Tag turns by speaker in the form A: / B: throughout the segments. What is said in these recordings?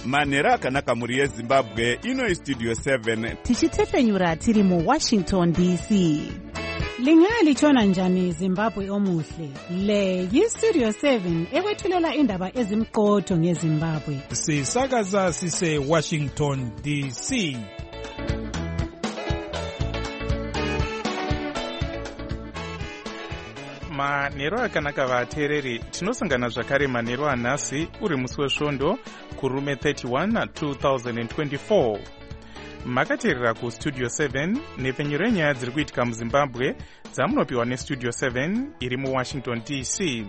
A: manhero akanaka mhuri yezimbabwe. Ino Studio 7
B: tichitefenyura tiri muWashington DC.
C: Lingalitshona njani Zimbabwe omuhle? Le yiStudio 7 ekwethulela indaba ezimqotho ngeZimbabwe.
D: Sisakaza sise Washington DC. Manhero akanaka vateereri, tinosangana zvakare manhero anhasi uri musi wesvondo kurume 31 2024. Makateerera kuStudio 7 nepfenyuro yenyaya dziri kuitika muZimbabwe dzamunopiwa neStudio 7 iri muWashington DC.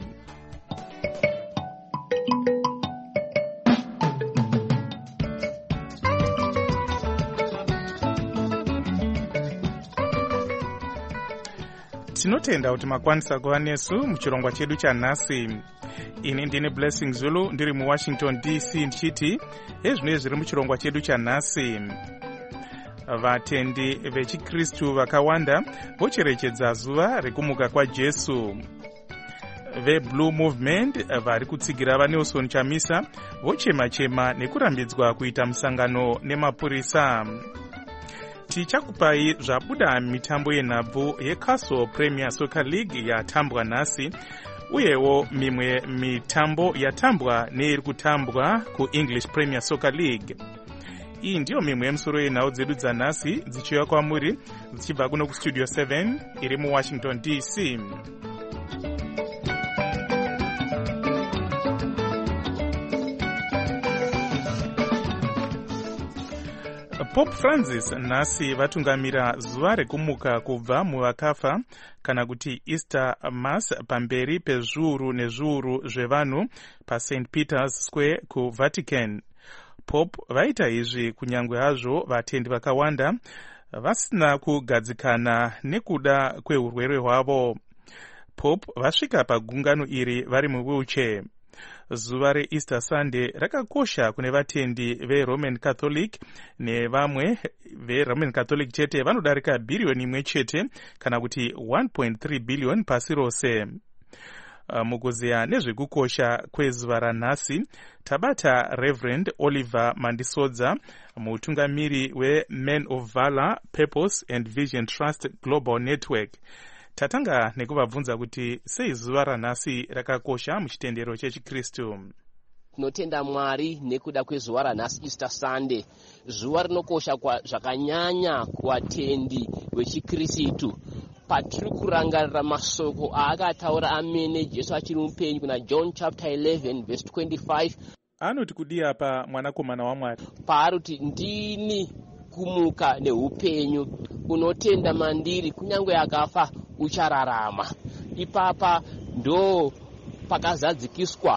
D: Tinotenda kuti makwanisa kuva nesu muchirongwa chedu chanhasi. Ini ndine Blessing Zulu ndiri muWashington DC ndichiti ezvinenge zviri muchirongwa chedu chanhasi. Vatendi vechiKristu vakawanda vocherechedza zuva rekumuka kwaJesu. VeBlue Movement vari kutsigira vaNelson Chamisa vochema-chema nekurambidzwa kuita musangano nemapurisa. Tichakupai zvabuda mitambo yenhabvu yeCastle Premier Soccer League yatambwa nhasi, uyewo mimwe mitambo yatambwa neiri kutambwa kuEnglish Premier Soccer League. Iyi ndiyo mimwe yemusoro yenhau dzedu dzanhasi dzichiuya kwamuri dzichibva kuno kuStudio 7 iri muWashington DC. Pope Francis nhasi vatungamira zuva rekumuka kubva muvakafa kana kuti Easter Mass pamberi pezviuru nezviuru zvevanhu paSt Peter's Square kuVatican. Pope vaita izvi kunyangwe hazvo vatendi vakawanda vasina kugadzikana nekuda kweurwere hwavo. Pope vasvika pagungano iri vari muwheelchair. Zuva reEaster Sunday rakakosha kune vatendi veRoman Catholic, nevamwe veRoman Catholic chete vanodarika bhiriyoni imwe chete kana kuti 1.3 billion pasi rose. Mukuziya nezvekukosha kwezuva ranhasi, tabata Reverend Oliver Mandisodza, mutungamiri weMen of Valor, Purpose and Vision Trust Global Network. Tatanga nekuvabvunza kuti sei zuva ranhasi rakakosha muchitendero chechiKristu.
E: Tinotenda Mwari nekuda kwezuva ranhasi Easter Sunday. Zuva rinokosha zvakanyanya kuvatendi vechiKristu. Patiri kurangarira masoko aakataura amene Jesu achiri mupenyu kuna John chapter 11 verse 25.
D: Anoti kudii apa mwanakomana waMwari?
E: Paruti ndini kumuka neupenyu, unotenda mandiri kunyange akafa uchararama. Ipapa ndo pakazadzikiswa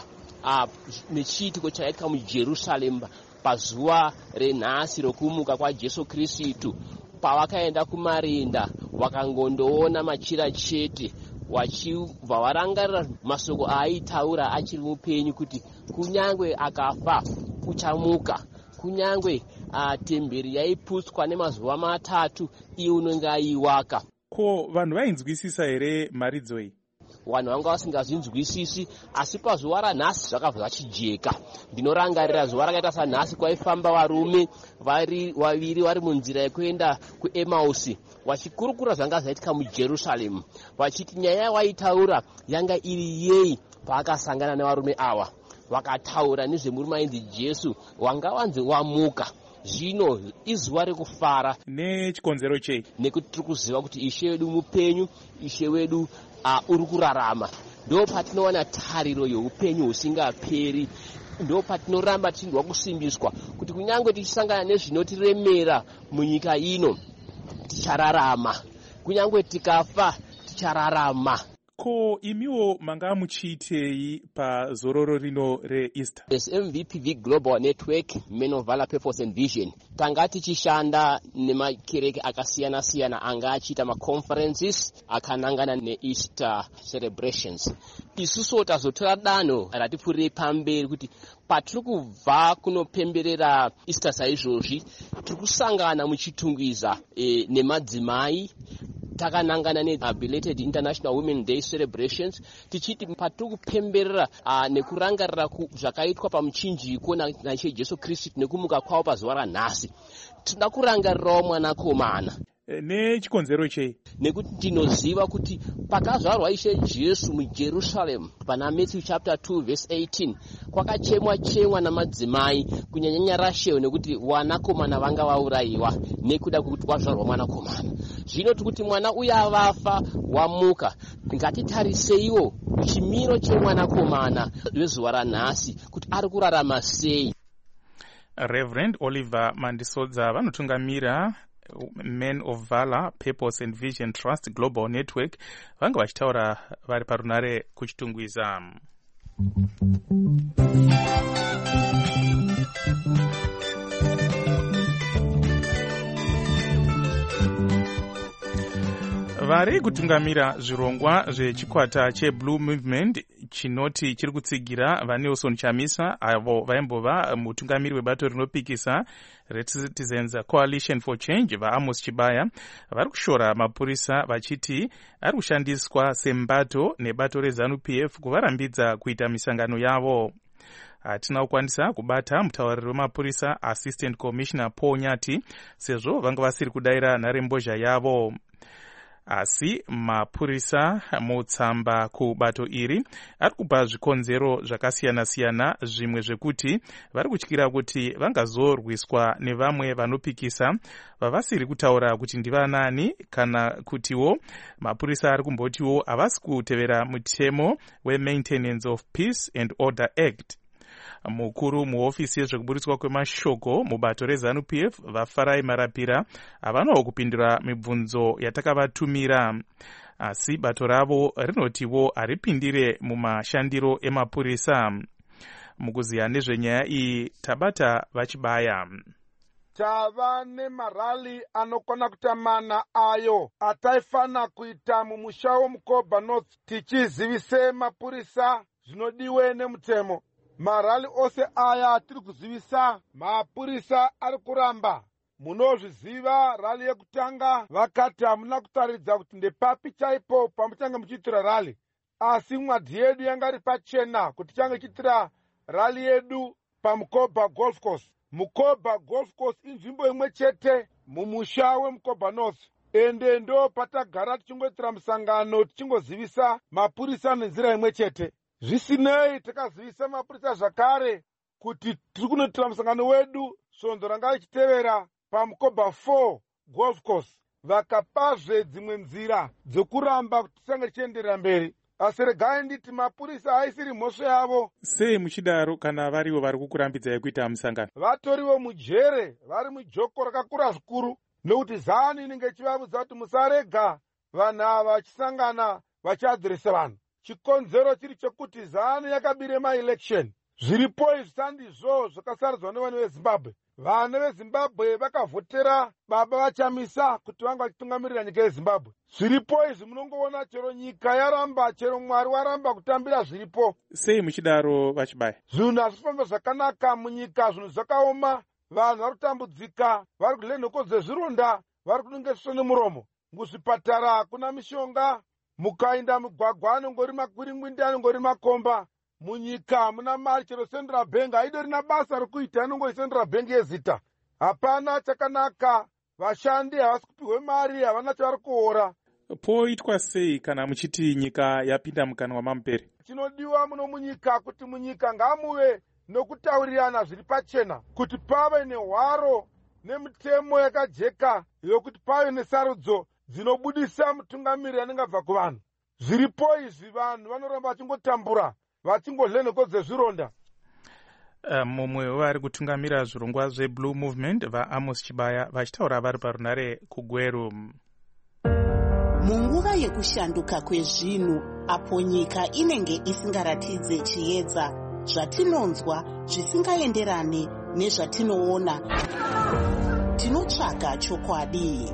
E: nechiitiko chaitika muJerusaremu pazuva renhasi rokumuka kwaJesu Kristu. Pavakaenda kumarinda vakangondoona machira chete, vachibva varangarira masoko aitaura achiri mupenyu kuti kunyangwe akafa uchamuka, kunyangwe temberi yaiputswa nemazuva 3 iye unenge aiwaka.
D: Ko vanhu vainzwisisa here maridzo iyi?
E: Vanhu vanga vasingazvinzwisisi, asi pazuva ranhasi zvakabva zvachijeka. Ndinorangarira zuva rakaita sanhasi kwaifamba varume vaviri vari munzira yekuenda kuEmausi vachikurukura zvanga zvaitika muJerusaremu, vachiti nyaya yawaitaura yanga iri yei. Paakasangana nevarume ava vakataura nezvemurume ainzi Jesu wanga wanzi wamuka. Zvino izuva rekufara.
D: Nechikonzero chei?
E: Nekuti tiri kuziva kuti Ishe wedu mupenyu, Ishe wedu uri kurarama. Ndo patinowana tariro youpenyu husingaperi. Ndo patinoramba tichindwa kusimbiswa kuti kunyange tichisangana nezvinotiremera munyika ino tichararama, kunyange tikafa tichararama.
D: Ko imiwo manga muchiitei pazororo rino reEaster?
E: As MVPV Global Network, Men of Valor, Purpose and Vision, tanga tichishanda nemakereke akasiyana-siyana anga achiita maconferences akanangana neEaster celebrations. Isusu tazotora danho ratipfuurei pamberi kuti patiri kubva kunopemberera Easter saizvozvi tiri kusangana muchitungwiza nemadzimai takanangana ne-belated International Women Day celebrations tichiti patiri kupemberera nekurangarira zvakaitwa pamuchinjiko naIshe Jesu Kristu nekumuka kwawo pazuva ranhasi. Tinoda kurangarirawo mwanakomana.
D: Nechikonzero chei?
E: Nekuti tinoziva kuti pakazvarwa Ishe Jesu muJerusarema pana Matthew chapter 2 verse 18 kwakachemwa namadzimai kunyanyanya Rachel nekuti wanakomana vanga vaurayiwa nekuda kuti kwazvarwa mwanakomana. Zvino kuti mwana uya avafa wamuka, ngatitariseiwo chimiro chemwanakomana wezuva ranhasi kuti ari kurarama sei.
D: Reverend Oliver Mandisodza vanotungamira Men of Valor, Purpose and Vision Trust Global Network vanga vachitaura vari parunare kuchitungwiza. Vari kutungamira zvirongwa zvechikwata cheBlue Movement chinoti chiri kutsigira vaNelson Chamisa avo vaimbova mutungamiri webato rinopikisa reCitizens Coalition for Change vaAmos Chibaya vari kushora mapurisa vachiti ari kushandiswa sembato nebato reZANU-PF kuvarambidza kuita misangano yavo. Hatina kukwanisa kubata mutauriri wemapurisa Assistant Commissioner Paul Nyati sezvo vanga vasiri kudaira nharembozha yavo. Asi mapurisa mutsamba kubato iri ari kupa zvikonzero zvakasiyana-siyana, zvimwe zvekuti vari kutyira kuti vangazorwiswa nevamwe vanopikisa vavasiri kutaura kuti ndivanani, kana kutiwo mapurisa ari kumbotiwo havasi kutevera mutemo weMaintenance of Peace and Order Act. Mukuru muhofisi yezvekuburitswa kwemashoko mubato reZANU-PF vaFarai Marapira havanawo kupindura mibvunzo yatakavatumira, asi bato ravo rinotiwo haripindire mumashandiro emapurisa. Mukuziya nezvenyaya iyi tabata vachibaya.
F: Tava nemarali anokwana kuita mana ayo ataifana kuita mumusha womuKobha North tichizivise mapurisa zvinodiwe nemutemo. Marali ose aya tiri kuzivisa mapurisa ari kuramba. Munozviziva rali yekutanga vakati hamuna kutaridza kuti ndepapi chaipo pamuchange muchiitira rali, asi mwadhi yedu yanga iri pachena kuti change chiitira rali yedu pamuKobha Golf Course. muKobha Golf Course inzvimbo imwe chete mumusha wemuKobha North, ende ndo patagara tichingoitira musangano tichingozivisa mapurisa nenzira imwe chete. Zvisinei takazivisa mapurisa zvakare kuti tiri kunoitira musangano wedu svondo ranga richitevera pamuKobha 4 Golf Course. Vakapazve dzimwe nzira dzokuramba kuti tisange tichienderera mberi. Asi regai nditi mapurisa haisiri mhosva yavo.
D: Sei muchidaro kana variwo vari kukurambidzai kuita musangano?
F: Vatoriwo mujere, vari mujoko rakakura zvikuru, nokuti ZANU inenge ichivabudza kuti musarega vanhu ava vachisangana vachiadhiresa vanhu. Chikonzero chiri chekuti ZANU yakabire maelection. Zviripo izvi sandizvo zvakasaridzwa nevanhu veZimbabwe. Vanhu veZimbabwe vakavhotera baba vaChamisa kuti vanga vachitungamirira nyika yeZimbabwe. Zviripo izvi munongoona chero nyika yaramba, chero Mwari waramba kutambira zviripo.
D: Sei muchidaro vachibaya?
F: Zvinhu hazvifamba zvakanaka munyika, zvinhu zvakaoma, vanhu vari kutambudzika, vari kudle nhoko dzezvironda, vari kunongeswa nemuromo. Muzvipatara hakuna mishonga, mukainda mugwagwa anongori makwiringwindi, anongori makomba. Munyika muna mari, chero Central Bank haidorina basa rekuita, anongori Central Bank yezita. Hapana chakanaka, vashandi havasi kupiwe mari, havana chavari kuora.
D: Poitwa sei kana muchiti nyika yapinda mukanwa mamupere?
F: Chinodiwa muno munyika kuti munyika ngamuve nokutaurirana zviri pachena, kuti pave nehwaro nemitemo yakajeka yokuti pave nesarudzo dzinobudisa mutungamiri anenge abva kuvanhu. Zviripo izvi vanhu vanoramba vachingotambura, vachingodle nhoko dzezvironda.
D: Mumwe vari kutungamira zvirongwa zveBlue Movement vaAmos Chibaya vachitaura vari parunare kuGweru.
B: Munguva yekushanduka kwezvinhu, apo nyika inenge isingaratidze chiedza, zvatinonzwa zvisingaenderane nezvatinoona, tinotsvaga chokwadi.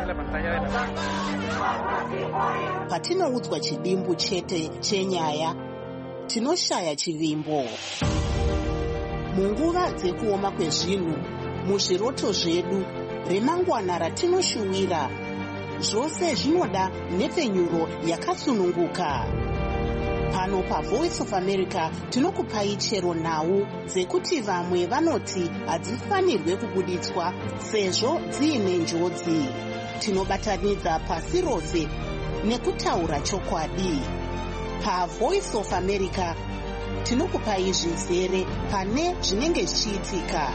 B: Patinoudzwa chidimbu chete chenyaya, tinoshaya chivimbo. Munguva dzekuoma kwezvinhu, muzviroto zvedu, remangwana ratinoshuwira, zvose zvinoda nepfenyuro yakasununguka. Pano paVoice of America tinokupai chero nhau dzekuti vamwe vanoti hadzifanirwe kubuditswa sezvo dziine njodzi. Tinobatanidza pasi rose nekutaura chokwadi. PaVoice of America tinokupai zvizere pane zvinenge zvichiitika.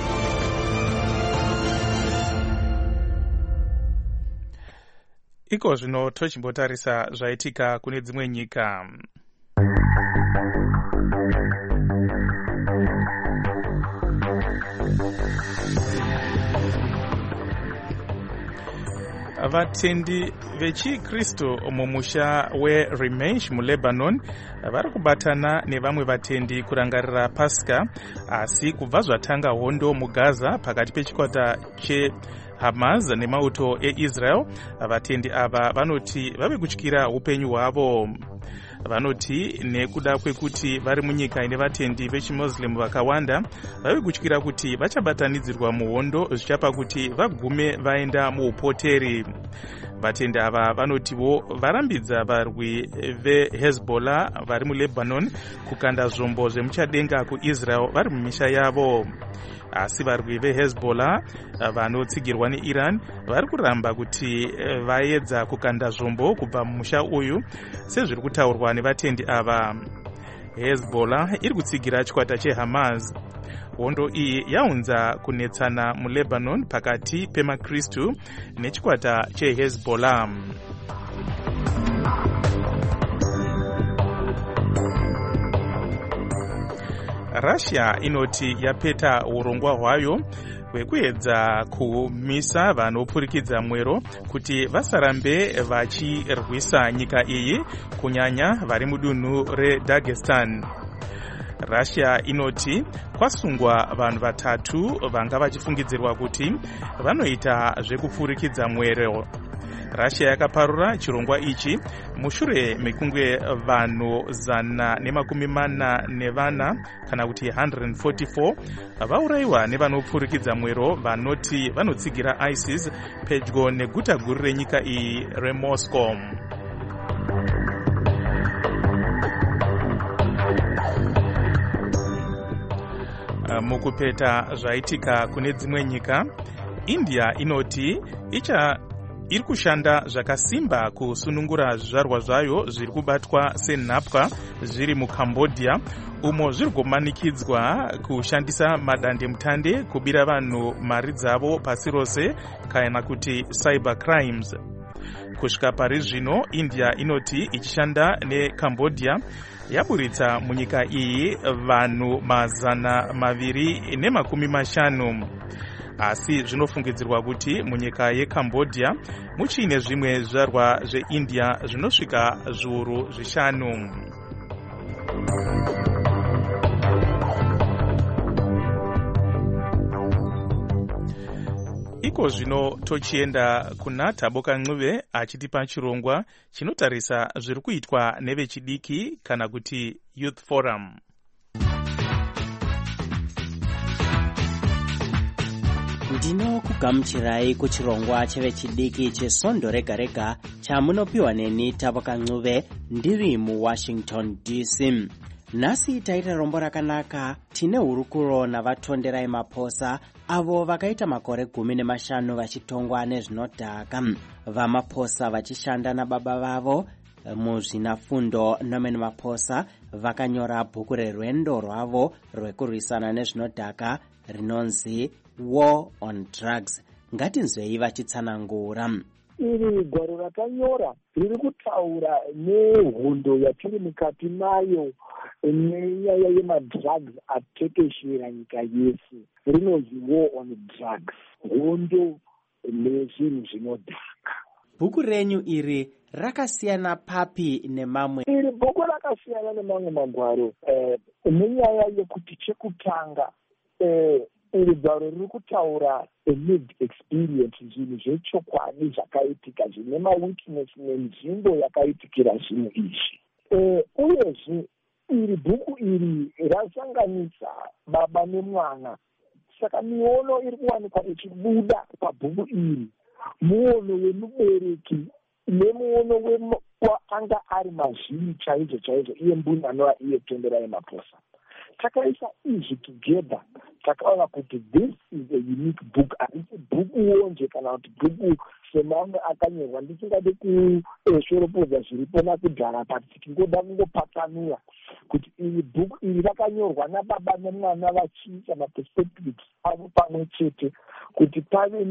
D: Iko zvino tochimbotarisa zvaitika kune dzimwe nyika. Vatendi vechikristu mumusha weRemesh muLebanon vari kubatana nevamwe vatendi kurangarira Pasika, asi kubva zvatanga hondo muGaza pakati pechikwata cheHamas nemauto eIsrael, vatendi ava vanoti vave kutyira upenyu hwavo. Vanoti nekuda kwekuti vari munyika ine vatendi vechimuslim vakawanda, vave kutyira kuti vachabatanidzirwa muhondo zvichapa kuti vagume vaenda muupoteri. Vatendi ava vanotiwo varambidza varwi veHezbollah vari muLebanon kukanda zvombo zvemuchadenga kuIsrael vari mumisha yavo. Asi varwi veHezbollah vanotsigirwa neIran vari kuramba kuti vaedza kukanda zvombo kubva mumusha uyu sezviri kutaurwa nevatendi ava. Hezbollah iri kutsigira chikwata cheHamas. Hondo iyi yaunza kunetsana muLebanon pakati pemakristu nechikwata cheHezbollah. Russia inoti yapeta urongwa hwayo hwekuedza kumisa vanopfurikidza mwero kuti vasarambe vachirwisa nyika iyi, kunyanya vari mudunhu reDagestan. Russia inoti kwasungwa vanhu vatatu vanga vachifungidzirwa kuti vanoita zvekupfurikidza mwero. Russia yakaparura chirongwa ichi mushure mekunge vanhu 144 kana kuti 144 vaurayiwa nevanopfurikidza mwero vanoti vanotsigira ISIS pedyo neguta guru renyika iyi reMoscow. Mukupeta zvaitika kune dzimwe nyika, India inoti iri kushanda zvakasimba kusunungura zvizvarwa zvayo zviri kubatwa senhapwa zviri muCambodia, umo zviri kumanikidzwa kushandisa madandemutande kubira vanhu mari dzavo pasi rose kana kuti cyber crimes. Kusvika pari zvino, India inoti ichishanda neCambodia yaburitsa munyika iyi vanhu 250. Asi zvinofungidzirwa kuti munyika yeCambodia muchine zvimwe zvizvarwa zveIndia zvinosvika zviuru 5. Iko zvino tochienda kuna Taboka Ncube achitipa chirongwa chinotarisa zviri kuitwa nevechidiki kana kuti Youth Forum.
G: Ndinokugamuchirai kuchirongwa chevechidiki chesondo rega rega chamunopiwa neni Taboka Ncube ndiri muWashington DC. Nhasi taita rombo rakanaka. Tine hurukuro navatonderai maposa avo vakaita makore 15 vachitongwa nezvinodhaka. Vamaposa vachishanda nababa vavo muzvinafundo Norman Maposa vakanyora bhuku rerwendo rwavo rwekurwisana nezvinodhaka rinonzi War on Drugs. Ngatinzwei vachitsanangura.
H: Iri gwaro rakanyora riri kutaura nehondo yatiri mukati mayo nenyaya yemadrugs atekeshera nyika yese. Rinonzi War on Drugs, hondo nezvinhu zvinodhaka.
G: Bhuku renyu iri rakasiyana papi nemamwe?
H: Iri bhuku rakasiyana nemamwe magwaro nenyaya yekuti chekutanga iri gwaro riri kutaura lived experience, zvinhu zvechokwadi zvakaitika zvine mawitness nenzvimbo yakaitikira zvinhu izvi. Uyezve iri bhuku iri rasanganisa baba nemwana. Saka miono iri kuwanikwa ichibuda pabhuku iri muono wemubereki nemuono anga ari mazviri chaizvo chaizvo, iye mbuni anova iye tendera yemaposa. Takaisa izvi together, takaona kuti this is a unique book. Handisi bhuku wonje kana kuti bhuku semamwe akanyorwa ndisingade kushoropodza zviripo nakudhara, pati tikingoda kungopatanura kuti iri bhuku iri rakanyorwa nababa nemwana vachiisa maperspectives avo pamwe chete kuti pave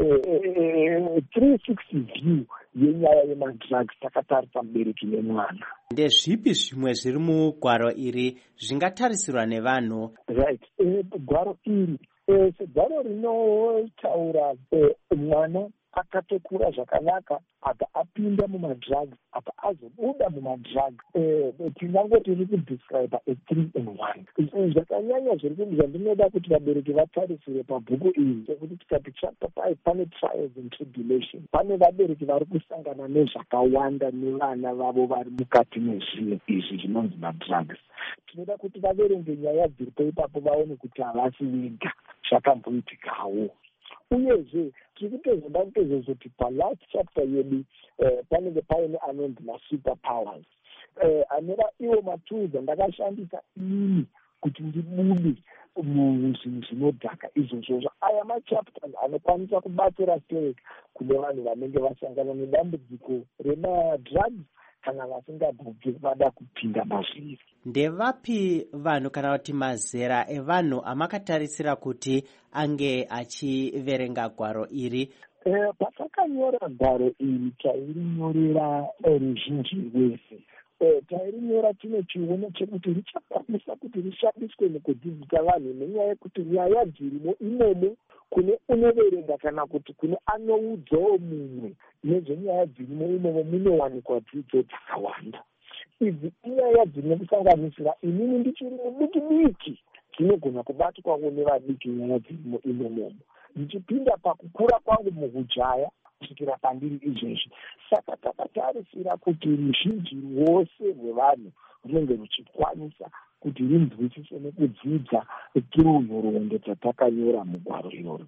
H: ne360 view yenyaya yemadrugs takatarisa mubereki nemwana.
G: Ndezvipi zvimwe zviri mugwaro iri zvingatarisirwa nevanhu?
H: Right. Gwaro iri segwaro rinotaura mwana akatokura zvakanaka apa apinda mumadrugs apa azobuda mumadrugs, tingangoti iri kudescribe a 3-in-1. Zvakanyanya zvandinoda kuti vabereki vatarisire pabhuku iri sekuti tikati chapter 5 pane trials and tribulation. Pane vabereki vari kusangana nezvakawanda nevana vavo vari mukati mezvinhu izvi zvinonzi madrugs. Tinoda kuti vaverenge nyaya dziripo ipapo vaone kuti havasi vega, zvakamboitikawo. Uyezve tiri kutozoda kutozozoti palast chapter yedu panenge paine anonzi masuper powers, anova iwo matools andakashandisa inini kuti ndibude muzvinhu zvinodhaka izvozvozvo. Aya machapters anokwanisa kubatsira sei kune vanhu vanenge vasangana nedambudziko remadrugs kana vasingabvubvi vada kupinda mazviri.
G: Ndevapi vanhu kana kuti mazera evanhu amakatarisira kuti ange achiverenga gwaro iri?
H: Patakanyora gwaro iri tairinyorera ruzhinji rwese. Tairinyora tine chiuno chekuti richakwanisa kuti rishandiswe mukudzidzisa vanhu nenyaya yekuti nyaya dzirimo imomo kune unoverenga kana kuti kune anoudzawo mumwe nezvenyaya dzirimo imomo munowanikwa dzidzo dzakawanda. Idzi inyaya dzinokusanganisira inini ndichiri mudiki diki dzinogona kubatwawo nevadiki nyaya dzirimo imomomo, ndichipinda pakukura kwangu muhujaya kusvikira pandiri izvezvi. Saka takatarisira kuti ruzhinji rwose rwevanhu runenge ruchikwanisa kuti rinzwisise nekudzidza nhoroondo dzatakanyora mugwaro iroro.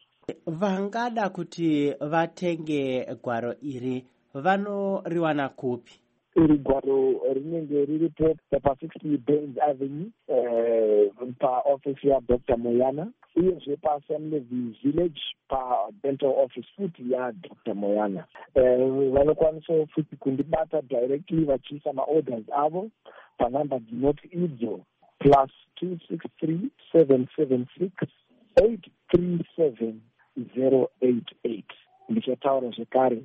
G: Vangada kuti vatenge gwaro iri vanoriwana kupi?
H: Iri gwaro rinenge riripo pa60 Baines Avenue paofisi yaDr. Moyana, uyezve paAssembly Village padental office futi yaDr. Moyana. Vanokwanisa futi kundibata directly vachiisa maorders avo panhamba dzinoti idzo +263 776 837 088. Ndichataura zvekare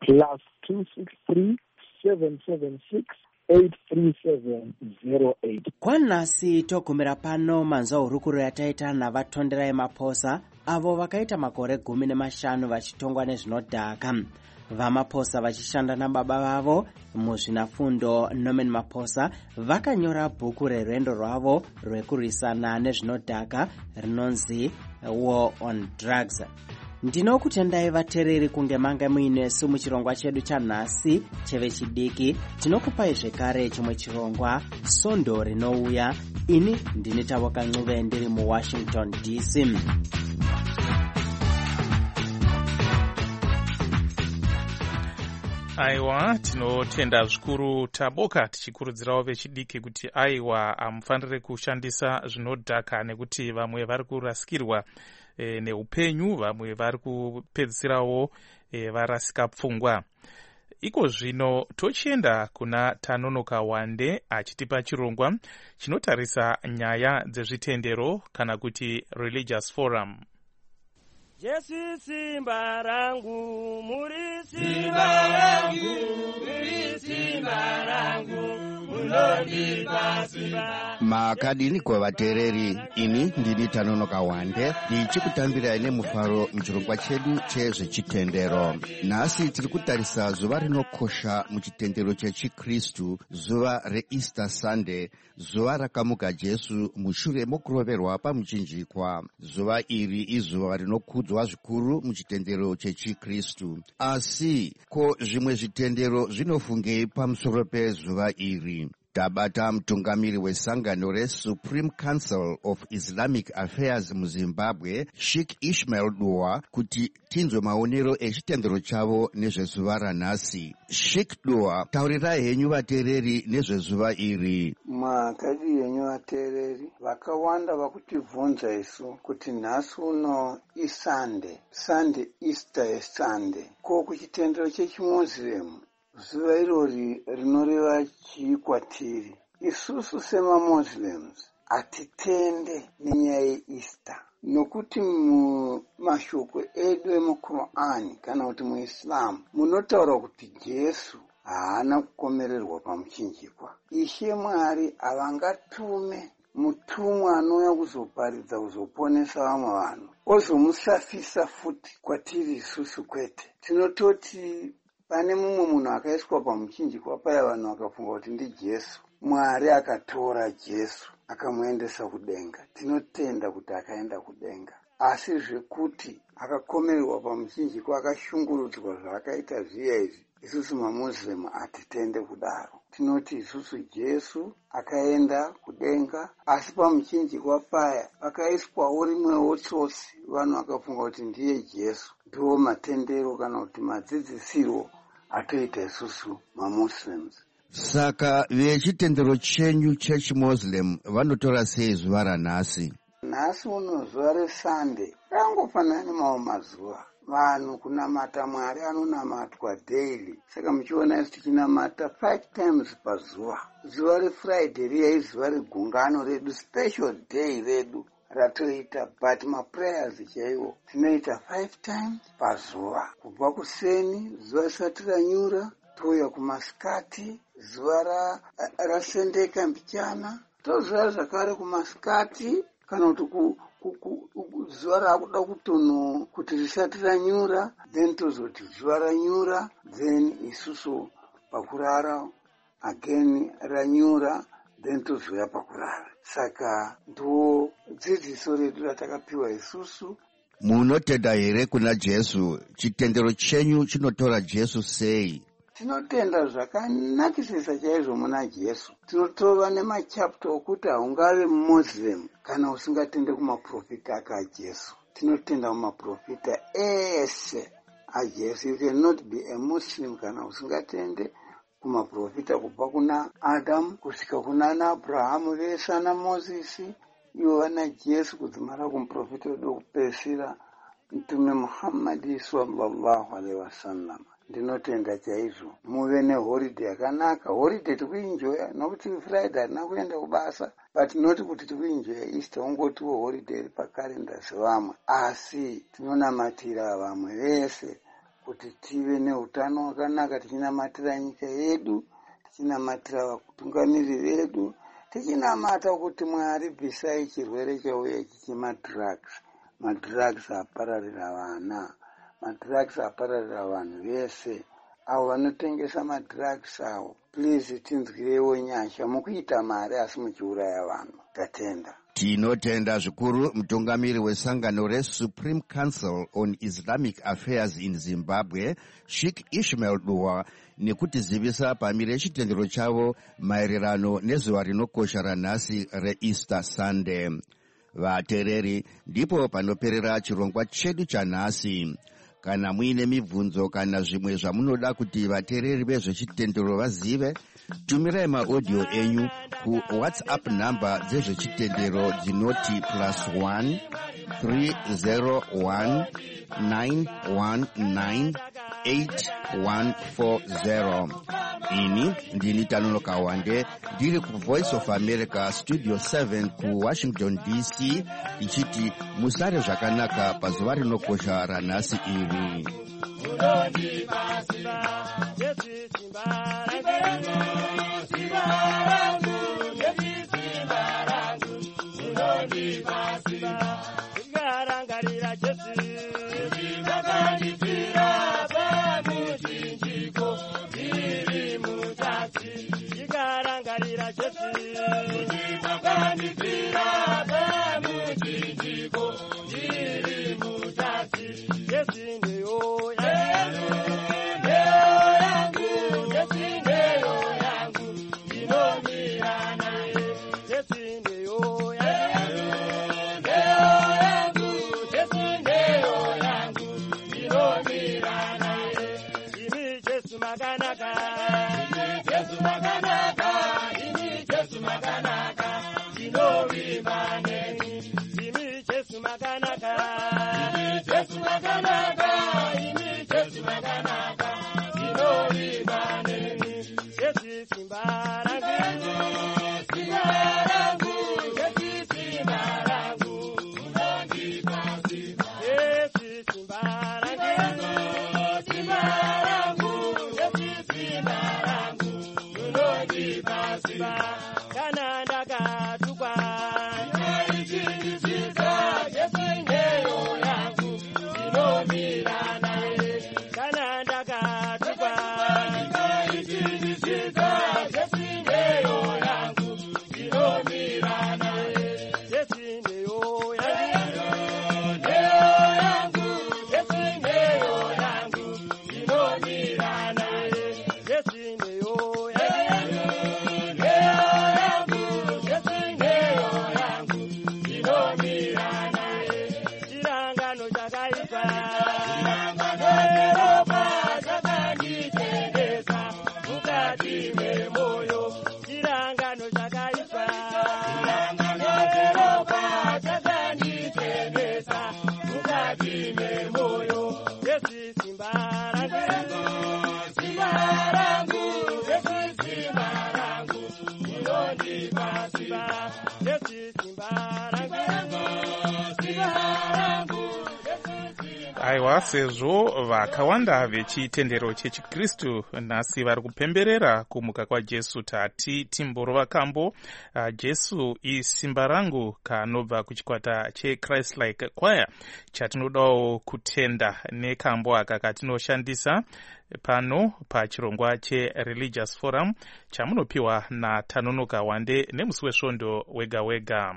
H: +263 776 83708.
G: Kwanhasi togumira pano manzwa hurukuro yataita navatondera emaposa avo vakaita makore 15 vachitongwa nezvinodhaka. Vamaposa vachishanda nababa vavo muzvinafundo Norman Maposa vakanyora bhuku rerwendo rwavo rwekurwisana nezvinodhaka rinonzi War on Drugs. Ndinokutendai vateereri kunge manga muinesu muchirongwa chedu chanhasi chevechidiki. Tinokupai zvekare chimwe chirongwa Sondo rinouya. Ini ndini Tavoka Ncube ndiri muWashington DC.
D: Aiwa, tinotenda zvikuru Taboka, tichikurudzirawo vechidiki kuti aiwa amufanire kushandisa zvinodhaka nekuti vamwe vari kurasikirwa neupenyu, vamwe vari kupedzisirawo varasika pfungwa. Iko zvino tochienda kuna Tanonoka Wande achitipa chirongwa chinotarisa nyaya dzezvitendero kana kuti Religious Forum.
I: Jesu simba rangu, muri simba rangu, muri simba rangu, munondipa simba.
J: Makadini kwa vateereri, ini ndini Tanonoka Wande ndichikutambirai nemufaro muchirongwa chedu chezvechitendero. Nhasi tiri kutarisa zuva rinokosha muchitendero chechikristu, zuva reEaster Sunday, zuva rakamuka Jesu mushure mokuroverwa pamuchinjikwa. Zuva iri izuva rinokudzwa zvikuru muchitendero chechikristu. Asi ko zvimwe zvitendero zvinofungei pamusoro pezuva iri? tabata mtungamiri wesangano reSupreme Council of Islamic Affairs muZimbabwe Sheikh Ishmael Dua kuti tinzwe maonero echitendero chavo nezvezuva ranhasi. Sheikh Dua, taurirai henyu vateereri nezvezuva iri.
K: Makadi henyu vateereri, vakawanda vakutivhunza isu kuti nhasi uno iSunday, Sunday Easter yeSunday. Ko kuchitendero chechiMuslim zuva irori rinoreva chikwatiri. Isusu semaMuslims hatitende nenyaya yeEaster, nokuti mumashoko edu emuQur'ani kana kuti muIslam munotaura kuti Jesu haana kukomererwa pamuchinjikwa. Ishe Mwari havangatume mutumwa anouya kuzoparidza kuzoponesa vamwe vanhu ozomusafisa futi kwatiri isusu kwete. Tinototi pane mumwe munhu akaiswa pamuchinjikwa paya vanhu vakafunga kuti ndiJesu. Mwari akatora Jesu akamuendesa kudenga. Tinotenda kuti akaenda kudenga. Asi zvekuti akakomererwa pamuchinjikwa akashungurudzwa zvaakaita zviya izvi, isusu maMuslim hatitende kudaro. Tinoti isusu Jesu akaenda kudenga, asi pamuchinjikwa paya pakaiswawo rimwewo tsosi, vanhu vakafunga kuti ndiye Jesu. Ndiwo matendero kana kuti madzidzisiro atoita isusu maMuslims.
J: Saka vechitendero chenyu chechiMuslim vanotora sei zuva ranhasi?
K: Nhasi uno zuva reSunday rangofanana nemawo mazuva. Vanhu kunamata Mwari anonamatwa daily. Saka muchiona isu tichinamata 5 times pazuva. Zuva reFriday riya izuva regungano redu, special day redu ratoita, but maprayers chaiwo tinoita 5 times pazuva. Kubva kuseni zuva risati ranyura touya kumasikati, zuva rasendeka mbichana tozuva zvakare kumasikati, kana kuti zuva rakuda kutono kuti risati ranyura, then tozoti zuva ranyura, then isusu pakurara again ranyura, then tozoya pakurara. Saka ndo dzidziso redu ratakapiwa isusu.
J: Munotenda here kuna Jesu? Chitendero chenyu chinotora Jesu sei?
K: Tinotenda zvakanakisisa chaizvo muna Jesu. Tinotova nemachapta okuti haungave Muslim kana usingatende kumaprofita akaJesu. Tinotenda kumaprofita ese aJesu. You cannot be a Muslim kana usingatende kumaprofita kubva kuna Adam kusvika kuna Abrahamu vese ana Mozisi, ivo vana Jesu kudzimara kumuprofita wedu wekupedzisira Mtume Muhammad sallallahu alaihi wasallam. Ndinotenda chaizvo muve neholiday yakanaka. Holiday tikuenjoya, nokuti Friday hatina kuenda kubasa, but noti kuti tikuenjoya Easter ungotiwo holiday pakalenda sevamwe. Asi tinonamatira vamwe vese kuti tive neutano hwakanaka, tichinamatira nyika yedu, tichinamatira vatungamiri vedu, tichinamata kuti Mwari bvisai chirwere chauya ichi chemadrugs. Madrugs apararira vana, madrugs apararira vanhu vese. Avo vanotengesa madrugs avo, please tinzwirewo nyasha mukuita mari asi muchiuraya vanhu. Tatenda.
J: Tinotenda zvikuru mutungamiri wesangano reSupreme Council on Islamic Affairs in Zimbabwe Sheikh Ishmael Dua nekutizivisa pamire chitendero chavo maererano nezuva rinokosha ranhasi reEaster Sunday. Vateereri, ndipo panoperera chirongwa chedu chanhasi. Kana muine mibvunzo kana zvimwe zvamunoda kuti vateereri vezvechitendero vazive, tumirai maaudio enyu ku WhatsApp number dzezvechitendero dzinoti +1 301 919 8140. Ini ndini Tanono Kawande, ndiri ku Voice of America Studio 7 ku Washington DC, ichiti musare zvakanaka pazuva rinokosha ranhasi iri.
I: Yeah. ini Jesu makanaka, ini Jesu makanaka, ndinovimba neni, ini Jesu makanaka, ini Jesu makanaka, ini Jesu makanaka, ndinovimba neni, Jesu simba rangu, simba rangu, Jesu simba rangu, unondipa simba, Jesu simba rangu, simba rangu, Jesu simba rangu, unondipa simba, kana ndakatukwa, ndaichitisisa, Jesu ndeyo yangu, ndinomira naye, kana ndakatukwa, ndaichitisisa, Jesu ndeyo yangu, ndinomira naye, Jesu ndeyo yangu, ndeyo yangu, Jesu ndeyo yangu, ndinomira naye, Jesu ndeyo yangu, ndeyo yangu, Jesu ndeyo yangu, ndinomira naye, chirangano chakaipa, Yehova chakanditendesa mukati memoyo, chirangano chakaipa, Yehova chakanditendesa mukati memoyo, Jesu simba rangu, simba rangu, Jesu simba rangu, unondipa simba, Jesu simba rangu, simba rangu, Jesu simba.
D: Aiwa, sezvo vakawanda vechitendero chechikristu nhasi vari kupemberera kumuka kwajesu tati timborova kambo jesu isimba rangu kanobva kuchikwata cheChrist Like Choir chatinodawo kutenda nekambo aka katinoshandisa pano pachirongwa cheReligious Forum chamunopiwa naTanonoka Wande nemusi wesvondo wega wega.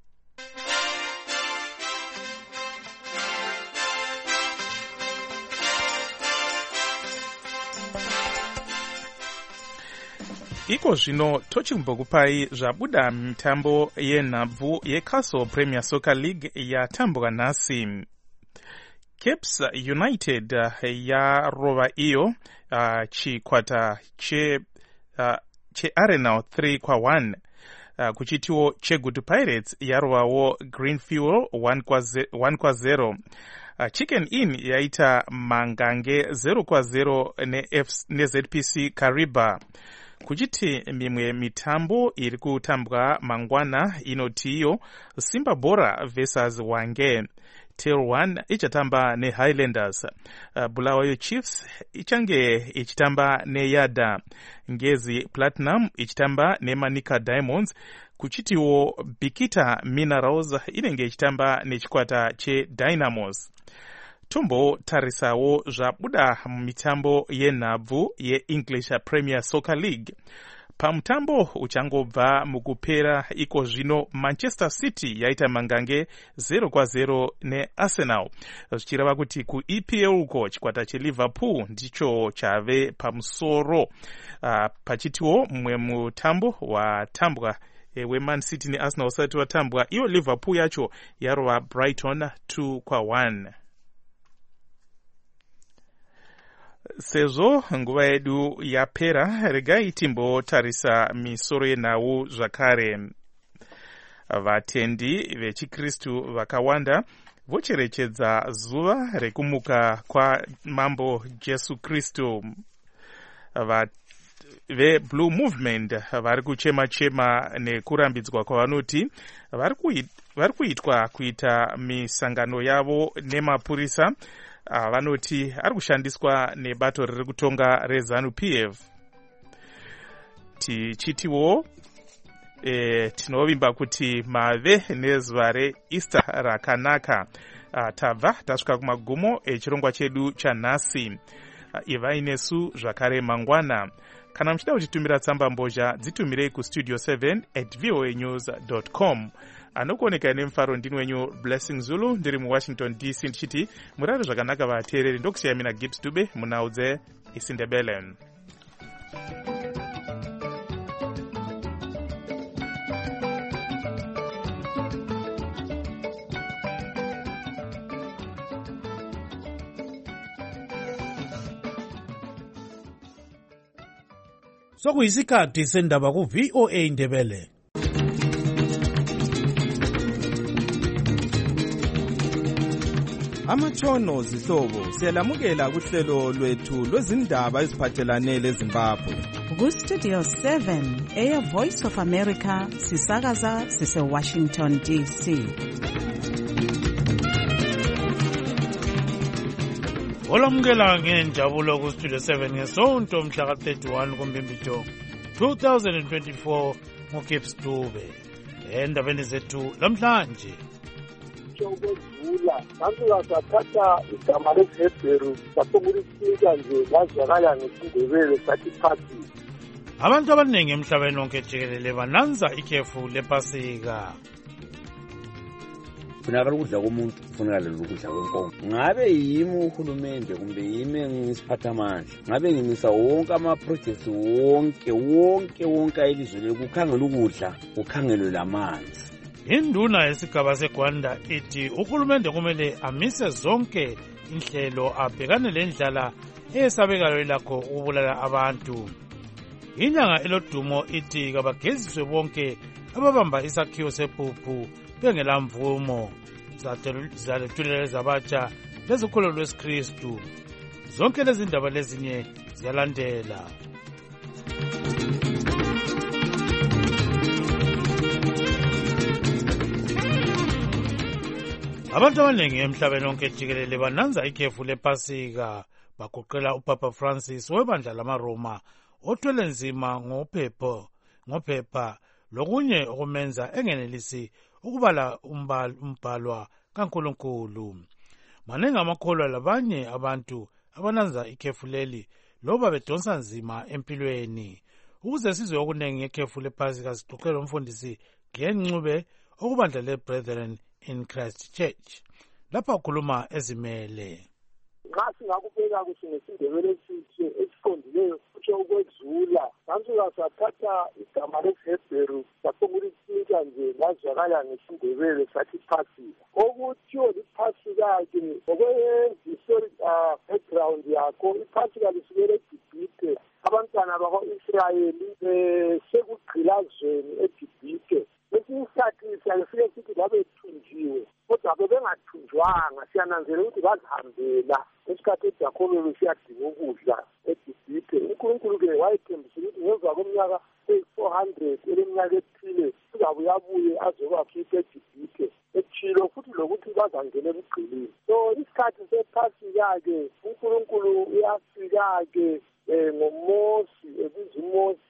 D: Iko zvino tochimbokupai zvabuda mitambo yenhabvu yeCastle Premier Soccer League yatambwa nhasi. Caps United yarova iyo chikwata cheArenal 3-1. Kuchitiwo cheGood Pirates yarovawo Greenfuel 1-0. Chicken Inn yaita Mangange 0-0 neZPC Kariba. Kuchiti mimwe mitambo iri kutambwa mangwana inoti iyo Simba Bora vs Wange. Tail 1 ichatamba neHighlanders. Bulawayo Chiefs ichange ichitamba neYada. Ngezi Platinum ichitamba neManika Diamonds. Kuchitiwo Bikita Minerals inenge ichitamba nechikwata cheDynamos. Tombo tarisawo zvabuda mitambo yenhabvu yeEnglish Premier Soccer League. Pamutambo uchangobva mukupera iko zvino Manchester City yaita mangange 0-0 neArsenal. Zvichireva kuti kuEPL uko chikwata cheLiverpool ndicho chave pamusoro. Pachitiwo mumwe mutambo watambwa weMan City neArsenal usati watambwa, iyo Liverpool yacho yarova Brighton 2-1. Sezvo nguva yedu yapera, regai timbotarisa misoro yenhau zvakare. Vatendi vechikristu vakawanda vocherechedza zuva rekumuka kwaMambo Jesu Kristu. VeBlue Movement vari kuchema-chema nekurambidzwa kwavanoti vari kuitwa kuita misangano yavo nemapurisa. Vanoti ari kushandiswa nebato riri kutonga reZANU-PF. Tichitiwo tinovimba kuti mave nezuva reEaster rakanaka. Tabva tasvika kumagumo echirongwa chedu chanhasi. Ivai nesu zvakare mangwana. Kana muchida kutitumira tsamba mbozha dzitumirei kustudio 7@voanews.com. Anokuoneka nemufaro ndini wenyu Blessing Zulu, ndiri muWashington DC ndichiti murare zvakanaka vateereri. Ndokusiya mina Gibbs Dube munhau dzeIsindebele.
L: sokuyisikhathi sendaba ku-VOA Indebele.
A: Amatshono zihlobo siyalamukela kuhlelo lwethu lwezindaba eziphathelane leZimbabwe.
M: Ku-Studio 7 Air Voice of America sisakaza sise-Washington DC.
L: Olamukela ngenjabulo ku-Studio 7 ngesonto mhla ka-31 kuMbimbijo 2024 nguGibbs Dube. Endabeni zethu lamhlanje.
H: Ukwedlula nansi sathatha igama lesiHebheru sasokulisika nje lazwakala ngesindebele sathi phathi.
L: Abantu abaningi emhlabeni wonke jikelele bananza ikhefu lePasika.
N: Kufunakala ukudla komuntu, kufunakala ukudla kwenkomo. Ngabe yimi uhulumende kumbe yimi ngisiphathamandla, ngabe ngimisa wonke ama-projects wonke elizweni kukhangela ukudla, kukhangelwe lamanzi.
L: Induna yesigaba seGwanda ithi uhulumende kumele amise zonke inhlelo abhekane lendlala esabekayo lakho ukubulala abantu. Inyanga elodumo ithi kabageziswe bonke ababamba isakhiwo sephuphu bengela mvumo. Zalethulela ezabatsha lezikholo lwesikristu. Zonke lezi ndaba lezinye ziyalandela. Abantu abaningi emhlabeni wonke jikelele bananza ikhefu lePasika, bagoqela uPapa Francis webandla lamaRoma othwele nzima ngophepha lokunye okumenza engenelisi ukubala umbhalwa kaNkulunkulu. Maningi amakholwa labanye abantu abananza ikhefu leli loba bedonsa nzima empilweni. Ukuze sizwe okunengi ngekhefu lePasika sixoxela umfundisi Glenn Ncube okubandla leBrethren in Christ Church. Lapha ukhuluma ezimele.
H: Nxa singakubeka kuhle ngesindebele esiqondileyo kutsho ukwedlula nansi sathatha igama lesiHebheru sasokulisika nje lazwakala ngesindebele sathi Pasika. Okuthiwo liPasika-ke ngokwe-historic background yakho, iPasika lisukela eGibhithe. Abantwana bakwa-Israyeli sekugqilazweni eGibhithe. Kwesinye isikhathi siyake sithi babethunjiwe, kodwa bebengathunjwanga. Siyananzelela ukuthi bazihambela esikhathi eJakobe besiyadinga ukudla eGibhithe. uNkulunkulu-ke wayethembisa ukuthi ngemva kweminyaka eyi-400 eleminyaka ethile uzabuye azobakhipha eGibhithe. Etshilo futhi lokuthi bazangena ebugqilini. So isikhathi sePasika-ke uNkulunkulu uyafika-ke ngoMosi, ebiza uMosi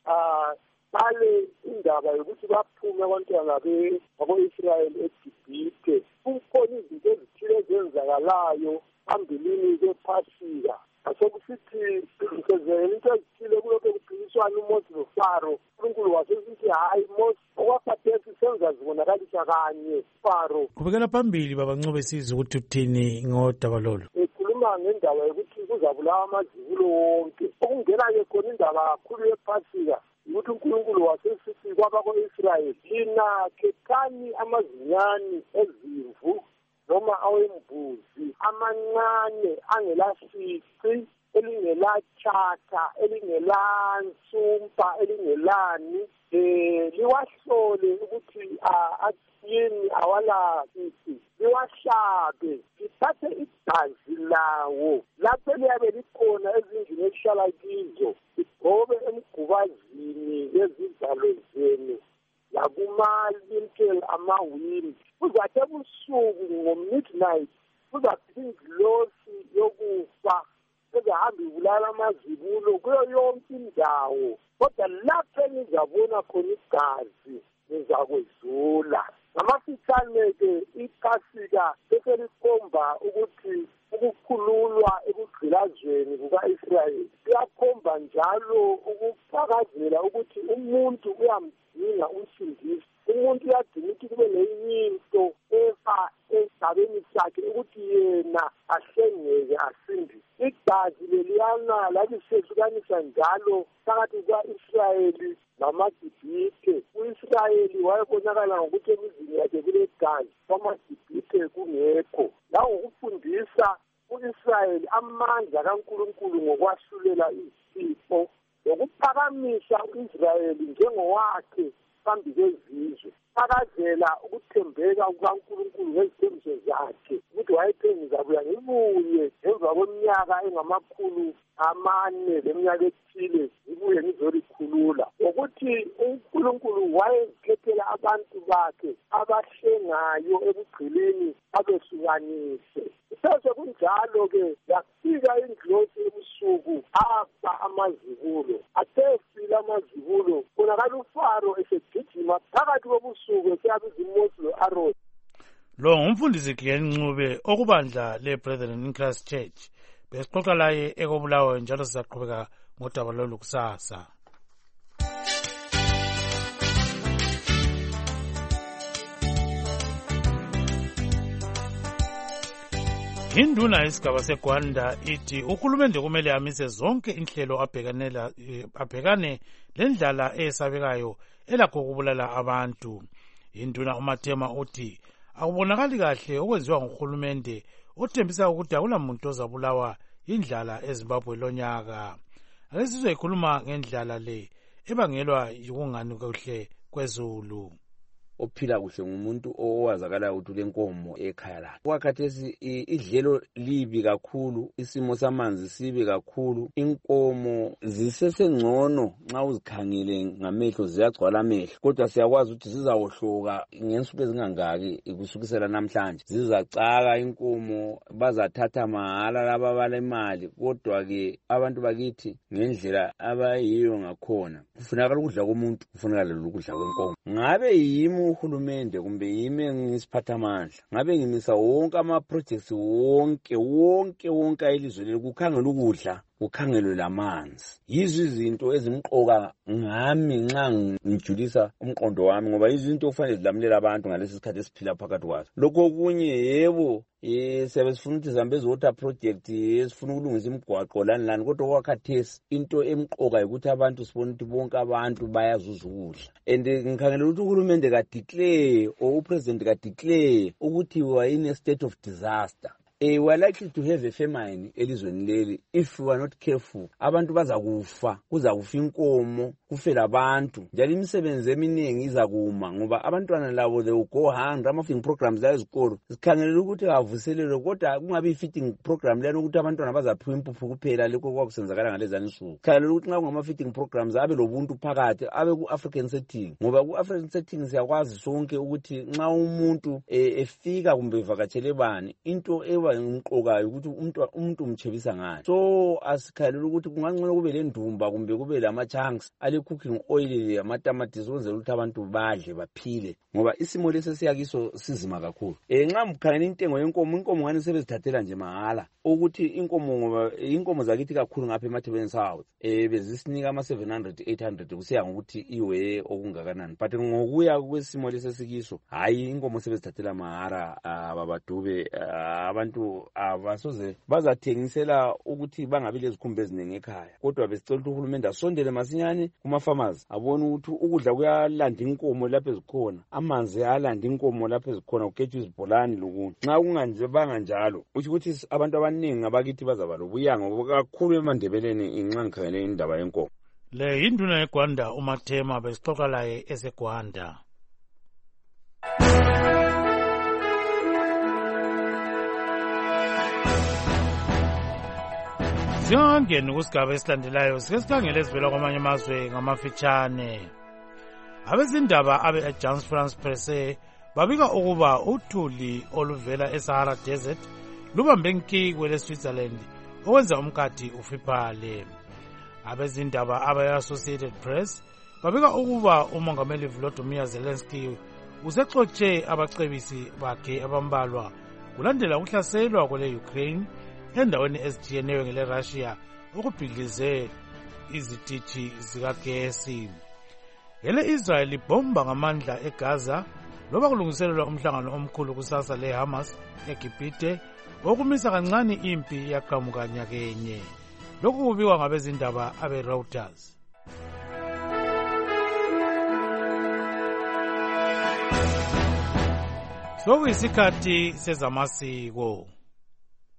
H: bale indaba yokuthi baphume abantwana bako-Israyeli eGibhithe. Kukhona izinto ezithile ezenzakalayo phambilini kwePasika. Asekusithi sezele into ezithile kulokho kuphikiswana uMosi noFaro. uNkulunkulu wasesithi hayi Mosi, okwakhathesi senza zibonakalisa kanye Faro.
L: Kubekela phambili baba Ncube sizwe ukuthi uthini ngodaba lolu.
H: Ekhuluma ngendaba yokuthi kuzabulawa amazibulo wonke. Okungena-ke khona indaba kakhulu yePasika ukuthi uNkulunkulu wasesithi kwabako-Israyeli, lina khethani amazinyane ezimvu noma awembuzi amancane angelasici, elingelatshata, elingelansumpa, elingelani, liwahlole ukuthi yini awalasici, liwahlabe, lithathe igazi lawo lapho liyabe likhona ezindlini elihlala kizo, ligcobe emgubazini yezivalo zenu lakumalintel amawindi. Kuzathi ebusuku ngo-midnight kuzafika ingilosi yokufa ezahamba ibulala amazibulo kuyo yonke indawo, kodwa lapho enizabona khona igazi nizakwedlula. Ngamafitshane-ke iPasika beselikhomba ukuthi ukukhululwa ekugqilazweni kuka-Israyeli. Kuyakhomba njalo ukufakazela ukuthi umuntu uyamdinga umsindisi. Umuntu uyadinga ukuthi kube leyinto efa esigabeni sakhe ukuthi yena ahlengeke asindise. Igazi leliyana lalisehlukanisa njalo phakathi kuka-Israyeli namaGibhithe. U-Israyeli wayebonakala ngokuthi emizini yakhe kulegazi, kwamaGibhithe kungekho. Langokufundisa u-Israyeli amandla kaNkulunkulu ngokwahlulela izifo, nokuphakaza wamisa u-Israyeli njengowakhe phambi kwezizwe, akazela ukuthembeka kukaNkulunkulu ngezithembiso zakhe ukuthi wayethe ngizabuya ngibuye emva kweminyaka engamakhulu 4 leminyaka ethile ngibuye ngizolikhulula, ukuthi uNkulunkulu wayezikhethela abantu bakhe abahlengayo ekugqilini abehlukanise. Sase kunjalo-ke yafika indlozi ebusuku afa amazibulo, asefile amazibulo konakala uFaro esegijima phakathi kobusuku esabiza uMose lo-Aroni.
L: Lo ngumfundisi Glenn Ncube okubandla le-Brethren in Christ Church. Besixoxa laye ekobulawayo njalo sizaqhubeka ngodaba lolu kusasa. Induna yesigaba seGwanda ithi uhulumende kumele amise zonke inhlelo abhekane lendlala eyesabekayo elakho ukubulala abantu. Induna uMathema uthi akubonakali kahle okwenziwa nguhulumende othembisa ukuthi akulamuntu ozabulawa indlala eZimbabwe lonyaka. Ake sizoyikhuluma ngendlala le ebangelwa yikungani kuhle kwezulu.
N: Ophila kuhle ngumuntu owazakala ukuthi lenkomo ekhaya lakhe. Kwakhathesi idlelo libi kakhulu, isimo samanzi sibi kakhulu, inkomo zisesengcono nxa uzikhangele ngamehlo ziyagcwala amehlo, kodwa siyakwazi ukuthi zizawohloka ngensuku ezingangaki kusukisela namhlanje. Zizacaka inkomo, bazathatha mahala laba balemali, kodwa ke abantu bakithi ngendlela abayiyo ngakhona kufunakala ukudla komuntu, kufunakala ukudla kwenkomo. Ngabe yimi uhulumende kumbe yimi ngisiphathamandla, ngabe ngimisa wonke ama-projects wonke elizwe leli kukhangela ukudla, kukhangelwe lamanzi. Yizo izinto ezimqoka ngami nxa ngijulisa umqondo wami, ngoba izinto okufanele zilamulela abantu ngalesi sikhathi esiphila phakathi kwazo. Lokho okunye yebo siyabe sifuna ukuthi Zambezi Water Project sifuna ukulungisa imigwaqo lani, kodwa kwakhathesi into emqoka ukuthi abantu sibone ukuthi bonke abantu bayazuza ukudla. And ngikhangela ukuthi uhulumende kadeclare or upresident kadeclare ukuthi we are in a state of disaster. We are likely to have a famine elizweni leli if we are not careful. Abantu bazakufa, kuzakufa inkomo, kufela abantu, njalo imisebenzi eminingi izakuma ngoba abantwana labo they will go hungry. Ama-feeding programs la ezikolo sikhangelela ukuthi avuselelwe, kodwa kungabi i-feeding program lena ukuthi abantwana bazaphiwa impuphu kuphela lokho kwakusenzakala ngalezani insuku. Sikhangelela ukuthi nxa kungama-feeding programs abe lobuntu phakathi, abe ku-African setting, ngoba ku-African setting siyakwazi sonke ukuthi nxa umuntu efika kumbe evakatshele bani into ngimqokayo ukuthi umuntu umchebisa ngayo. So asikhalela ukuthi kungangcono kube lendumba kumbe kube lama-chunks ale-cooking oil amatamatisi ukwenzela ukuthi abantu badle baphile, ngoba isimo lesi siyakiso sizima kakhulu. Nxa mkhangela intengo yenkomo, inkomo ngani sebezithathela nje mahala, ukuthi inkomo zakithi kakhulu ngapha eMathebeni South bezisinika ama-700 800 kusiya ngokuthi iwe okungakanani, but ngokuya kwesimo lesi sikiso hayi inkomo sebezithathela mahara babadube abantu abasoze bazathengisela ukuthi bangabi lezikhumba eziningi ekhaya. Kodwa besicela ukuthi uhulumende asondele masinyane kuma-farmers abone ukuthi ukudla kuyalanda inkomo lapho ezikhona, amanzi ayalanda inkomo lapho ezikhona, kuketshwe izibholani lokunye. Nxa kunganjebanga njalo uthi ukuthi abantu abaningi abakithi bazaba lobuyango kakhulu eMandebeleni nxa ngikhangele indaba yenkomo.
L: Le induna yeGwanda uMathema besixoxa laye eseGwanda. Singangeni kusigaba esilandelayo sike sikhangele esivela kwamanye amazwe ngamafitshane. Abezindaba abe-Agence France Presse babika ukuba uthuli oluvela eSahara Desert lubambe nki kwele-Switzerland okwenza umkhathi ufiphale. Abezindaba abe-Associated Press babika ukuba umongameli Volodymyr Zelensky usexotshe abacebisi bakhe abambalwa kulandela ukuhlaselwa kwele-Ukraine endaweni ezitshiyeneyo ngele-Russia okubhidlize izitishi zikagesi. Ele-Israel ibhomba ngamandla eGaza loba kulungiselelwa umhlangano omkhulu kusasa le-Hamas eGibhite okumisa kancane impi yaqhamuka nyakenye. Lokhu kubikwa ngabezindaba abe-Reuters. Sokuyisikhathi sezamasiko.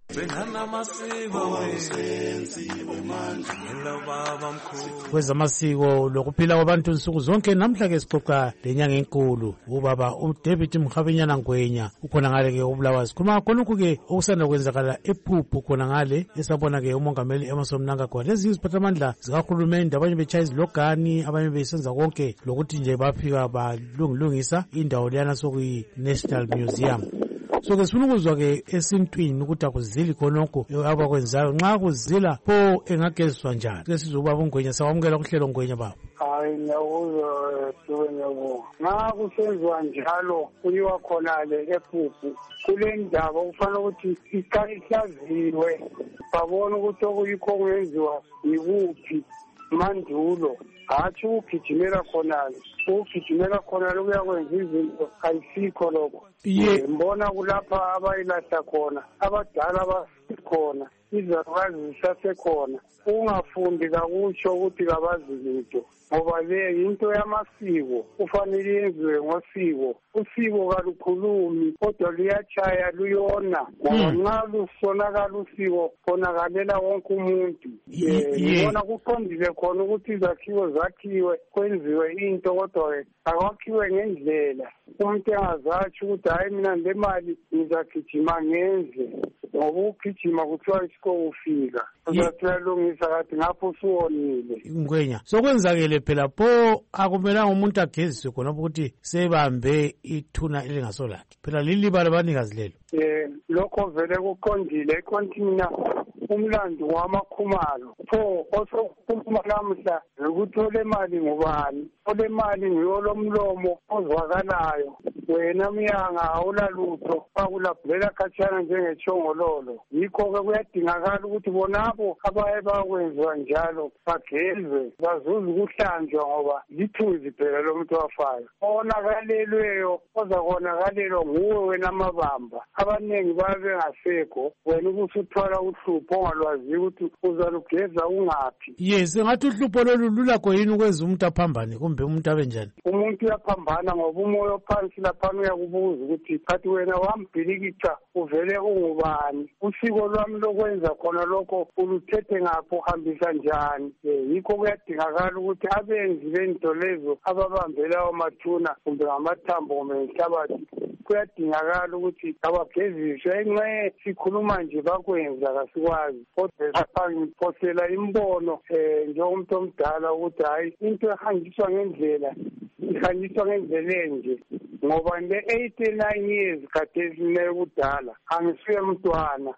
L: Kwezamasiko lokuphila kwabantu nsuku zonke namhla-ke sixoxa lenyanga enkulu ubaba uDavid Mkhavenyana Ngwenya ukhona ngale-ke uBulawayo. Sikhuluma khonokho-ke okusanda kwenzakala ePhuphu khona ngale esabona-ke umongameli Emmerson Mnangagwa lezinye iziphathamandla zikahulumende, abanye betshaya izilogani, abanye besenza konke lokuthi nje bafika balungilungisa indawo leyana sokuyi-National Museum. So-ke sifuna ukuzwa-ke esintwini ukuthi akuzili khonokho abakwenzayo. Nxa kuzila pho engageziswa njani? Ke sizobaba uNgwenya, sawamukela kuhlelo Ngwenya baba.
O: Hayi ngiyakuzwa Ngiyabonga. Nxa kusenziwa njalo kuyiwa khona-le ePhuphu kule ndaba kufanele ukuthi iqale ihlaziwe babone ukuthi okuyikho kungenziwa yikuphi mandulo, hatshi ukugijimela khonale. Ukugijimela khonale kuyakwenza izinto ayisikho lokho. Mbona kulapha abayilahla khona, abadala basikhona, izalukazi zisasekhona. Ungafundi kakutsho ukuthi kabazi lutho, ngoba le yinto yamasiko kufanele yenziwe ngosiko. Usiko kalukhulumi kodwa luyatshaya luyona, ngoba nxa lusonakala usiko khonakalela wonke umuntu. Ngibona kuqondile khona ukuthi izakhiwo zakhiwe kwenziwe into, kodwa akwakhiwe ngendlela umuntu engazatsho ukuthi hayi mina le mali ngizagijima ngenze, ngoba ukugijima kuthiwa isikho ufika uzathelungisa kathi ngapho usuwonile.
L: Ngwenya sokwenzakele phela pho akumelanga umuntu ageziswe khona ukuthi sebambe ithuna elingasolakhe, phela liliba labanikazi lelo.
O: Lokho vele kuqondile ekontina umlando wamakhumalo pho osokhuluma namhla ukuthi ole mali ngubani, ole mali ngiyolomlomo ozwakalayo, wena myanga awulalutho bakulabhulela khatshana njengechongololo. Yikho-ke kuyadingakala ukuthi bonabo abaye bakwenziwa njalo bagezwe bazuze ukuhlanjwa, ngoba lithuzi phela lomuntu wafayo. Onakalelweyo ozakonakalelwa nguwe wena amabamba. Abanengi babe bengasekho, wena ubusuthwala uhlupho ongalwazi ukuthi uzalugeza ungaphi.
L: Yes, ngathi uhlupho lolu lulakho yini ukwenza umuntu aphambane kumbe umuntu abe njani?
O: Umuntu uyaphambana ngoba umoya phansi lapha uyakubuza ukuthi kathi wena wambhilikica uvele ungubani, usiko lwami lokwenza khona lokho uluthethe ngapho uhambisa njani. Yikho kuyadingakala ukuthi abenzi bento lezo ababambela amathuna kumbe ngamathambo kumbe ngehlabathi kuyadingakala ukuthi abageziswe. Enxe sikhuluma nje bakwenza kasikwazi, kodwa lapha ngiphosela imbono njengomuntu omdala ukuthi hayi into ehanjiswa ngendlela ihanjiswa ngendlela enje, ngoba le 89 years khathesi mine kudala angisuye mntwana.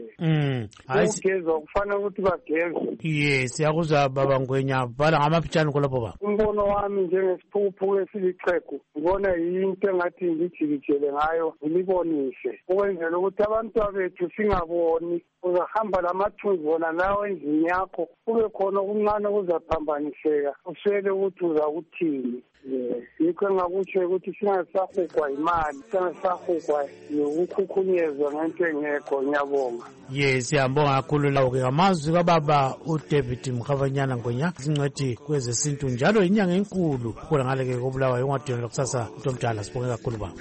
O: Ukugezwa kufanele ukuthi bagezwe.
L: Yes, siyakuzwa baba Ngwenya, bhala ngamapitshana kulapho baba.
O: Umbono wami njengesiphuphu esiliqhegu ngibona yinto engathi ngijikijele ngayo ngilibonise ukwenzela ukuthi abantu bethu singaboni. Uzahamba lamathunzi wona nawe endlini yakho kube khona okuncane kuzaphambaniseka uswele ukuthi uzakuthini. Yikho engakutsho ukuthi singasahugwa imali, singasahugwa ukukhukhunyezo ngento engekho. Ngiyabonga.
L: Yes, siyambonga kakhulu lawo-ke ngamazwi kababa uDavid Mkhavenyana Ngwenya, zincwethi kwezesintu njalo inyanga enkulu khona ngale-ke koBulawayo. Ungadinela kusasa into omdala, sibonge kakhulu baba.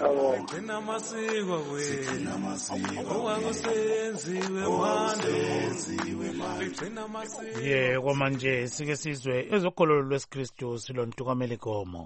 L: Kwamanje sike sizwe ezokhololo lwesikristu silontukameli Gomo.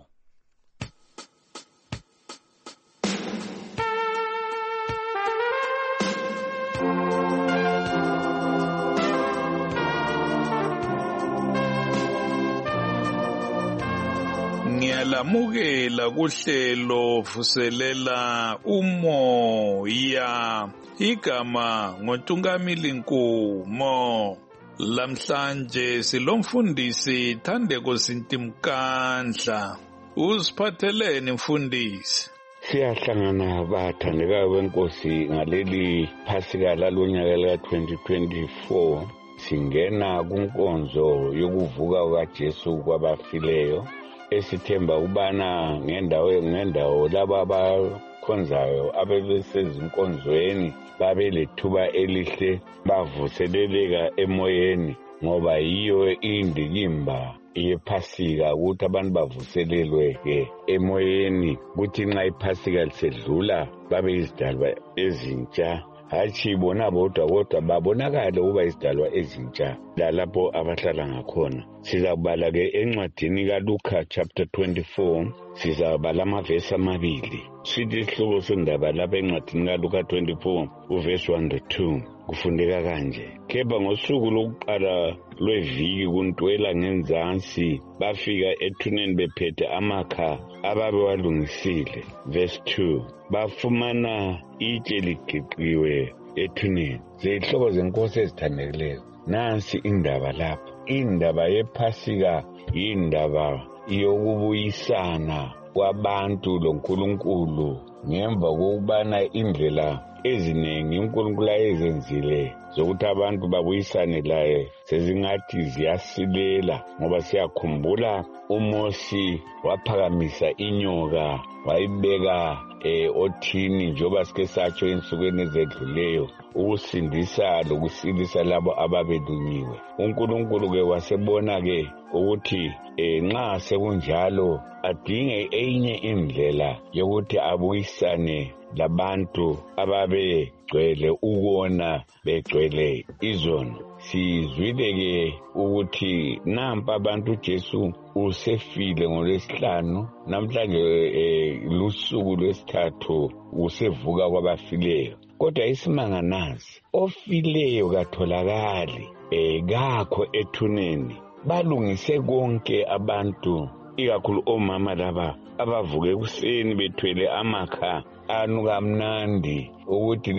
P: Ngiyalamukela kuhlelo vuselela umoya, igama ngoNtungamili Nkumo. Lamhlanje silomfundisi Thandeko Sintimkandla. Usiphatheleni mfundisi?
Q: Siyahlangana bathandekayo benkosi ngaleli Phasika lalonyaka lika-2024. Singena kunkonzo yokuvuka kukaJesu kwabafileyo, esithemba ubana ngendawo laba abakhonzayo abebesezinkonzweni babe lethuba elihle bavuseleleka emoyeni, ngoba yiyo indikimba yePhasika ukuthi abantu bavuselelwe emoyeni, kuthi nxa iPhasika lisedlula babe izidalwa ezintsha hatshi bona bodwa kodwa babonakale ukuba izidalwa ezintsha lalapho abahlala ngakhona. Sizabala-ke encwadini kaLuka chapter 24, sizabala amavesi amabili. Sithi isihloko sendaba lapha encwadini kaLuka 24 uvesi 1-2 kufundeka kanje: kepha ngosuku lokuqala lweviki kuntwela ngenzansi bafika ethuneni bephethe amakha ababewalungisile. Verse 2, bafumana itshe ligiqiwe ethuneni. Zeyihlobo zenkosi ezithandekileyo, nansi indaba lapha. Indaba yephasika yindaba yokubuyisana kwabantu loNkulunkulu ngemva kokubana indlela eziningi uNkulunkulu ayezenzile zokuthi abantu babuyisane laye sezingathi ziyasilela, ngoba siyakhumbula uMosi waphakamisa inyoka wayibeka othini njengoba sike satsho ensukwini ezedluleyo ukusindisa lokusilisa labo ababelunyiwe. uNkulunkulu-ke wasebona-ke ukuthi nxa sekunjalo adinge enye indlela yokuthi abuyisane labantu ababegcwele ukona begcwele izono. Sizwile-ke ukuthi nampa abantu uJesu usefile ngoLwesihlanu, namhlanje lusuku lwesithathu usevuka kwabafileyo. Kodwa isimanga nansi, ofileyo katholakali kakho ethuneni. Balungise konke abantu, ikakhulu omama laba abavuke ekuseni bethwele amakha anuka mnandi ukuthi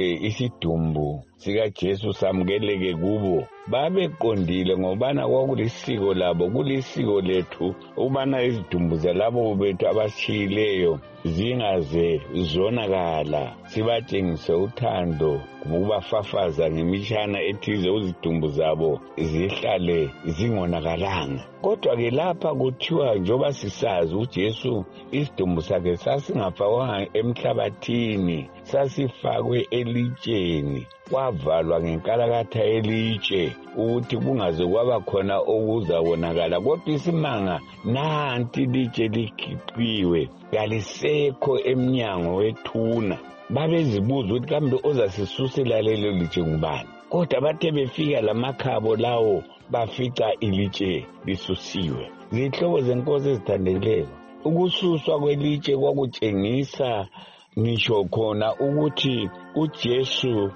Q: isidumbu sikaJesu samukeleke kubo. Babeqondile ngobana kwakulisiko labo, kulisiko lethu ukubana izidumbu zalabo bethu abashiyileyo zingaze zonakala. Sibatshengise uthando ngokubafafaza ngemishana ethize uzidumbu zabo zihlale zingonakalanga. Kodwa-ke lapha kuthiwa njengoba sisazi uJesu isidumbu sakhe sasingafakwa emhlabathini, sasifakwe elitsheni, kwavalwa ngenkalakatha elitshe ukuthi kungaze kwaba khona okuzabonakala. Kodwa isimanga nanti ilitshe ligiqiwe, kalisekho emnyango wethuna. Babezibuza ukuthi kambe ozasisusela lelo litshe ngubani? Kodwa bathe befika lamakhabo lawo bafica ilitshe lisusiwe. Zihlobo zenkosi ezithandekileyo, ukususwa kwelitshe kwakutshengisa ngisho khona ukuthi uJesu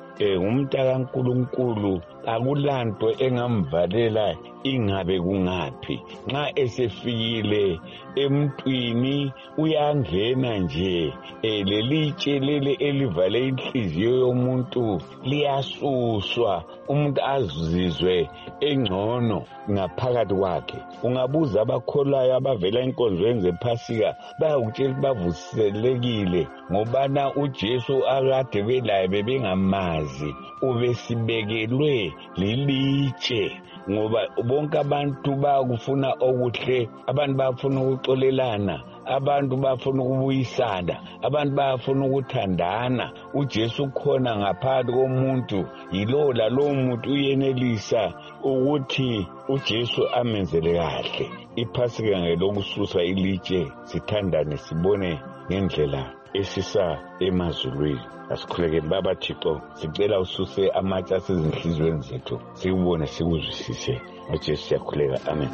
Q: ngumntakaNkulunkulu, akulanto engamvalela ingabe kungaphi. Nxa esefikile emntwini uyangena nje, lelitshe lele elivale inhliziyo yomuntu liyasuswa, umuntu azizwe engcono ngaphakathi kwakhe. Ungabuza abakholwayo abavela enkonzweni zephasika bayakutshela ukuthi bavuselekile ngobana uJesu akade belaye bebengamazi, ubesibekelwe lilitshe. Ngoba bonke abantu bayakufuna okuhle, abantu bayafuna ukuxolelana, abantu bayafuna ukubuyisana, abantu bayafuna ukuthandana. uJesu khona ngaphakathi komuntu, yilowo lalowo muntu uyenelisa ukuthi uJesu amenzele kahle. Iphasika ngelokususa ilitshe, sithandane, sibone ngendlela esisa emazulwini. Asikhulekeni Baba Thixo, sicela ususe amatshe asezinhliziyweni zethu, sikubone sikuzwisise. ngoJesu siyakhuleka, amen.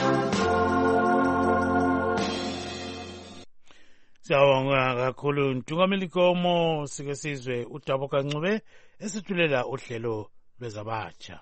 L: Siyabonga kakhulu Ntungameli Komo. Sike sizwe uDabo Kancube esithulela uhlelo lwezabatsha.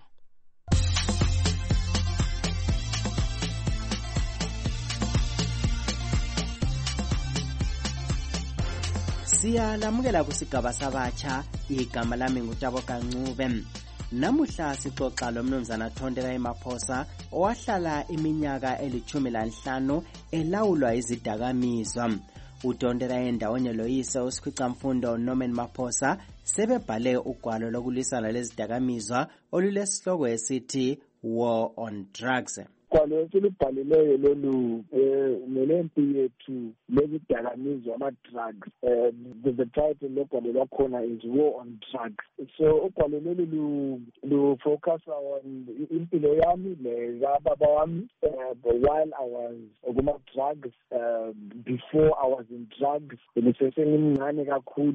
G: Siyalamukela kusigaba sabatsha. Igama lami nguDabo Kancube. Namuhla sixoxa lomnumzana Thondela Maphosa owahlala iminyaka 15 elawulwa izidakamizwa. uTondela endawonye loyise uSikhwicamfundo Norman Maphosa sebebhale ugwalo lokulwisana lezidakamizwa olulesihloko esithi War on Drugs.
H: Kwalo esilibhalileyo lolu nelempi yethu lezidakamizwa ama-drugs. The title logwalo lwakhona is War on Drugs. So ugwalo lolu lu-focus on impilo yami lekababa wami while I was kuma-drugs, before I was in drugs. Ngisesemncane kakhulu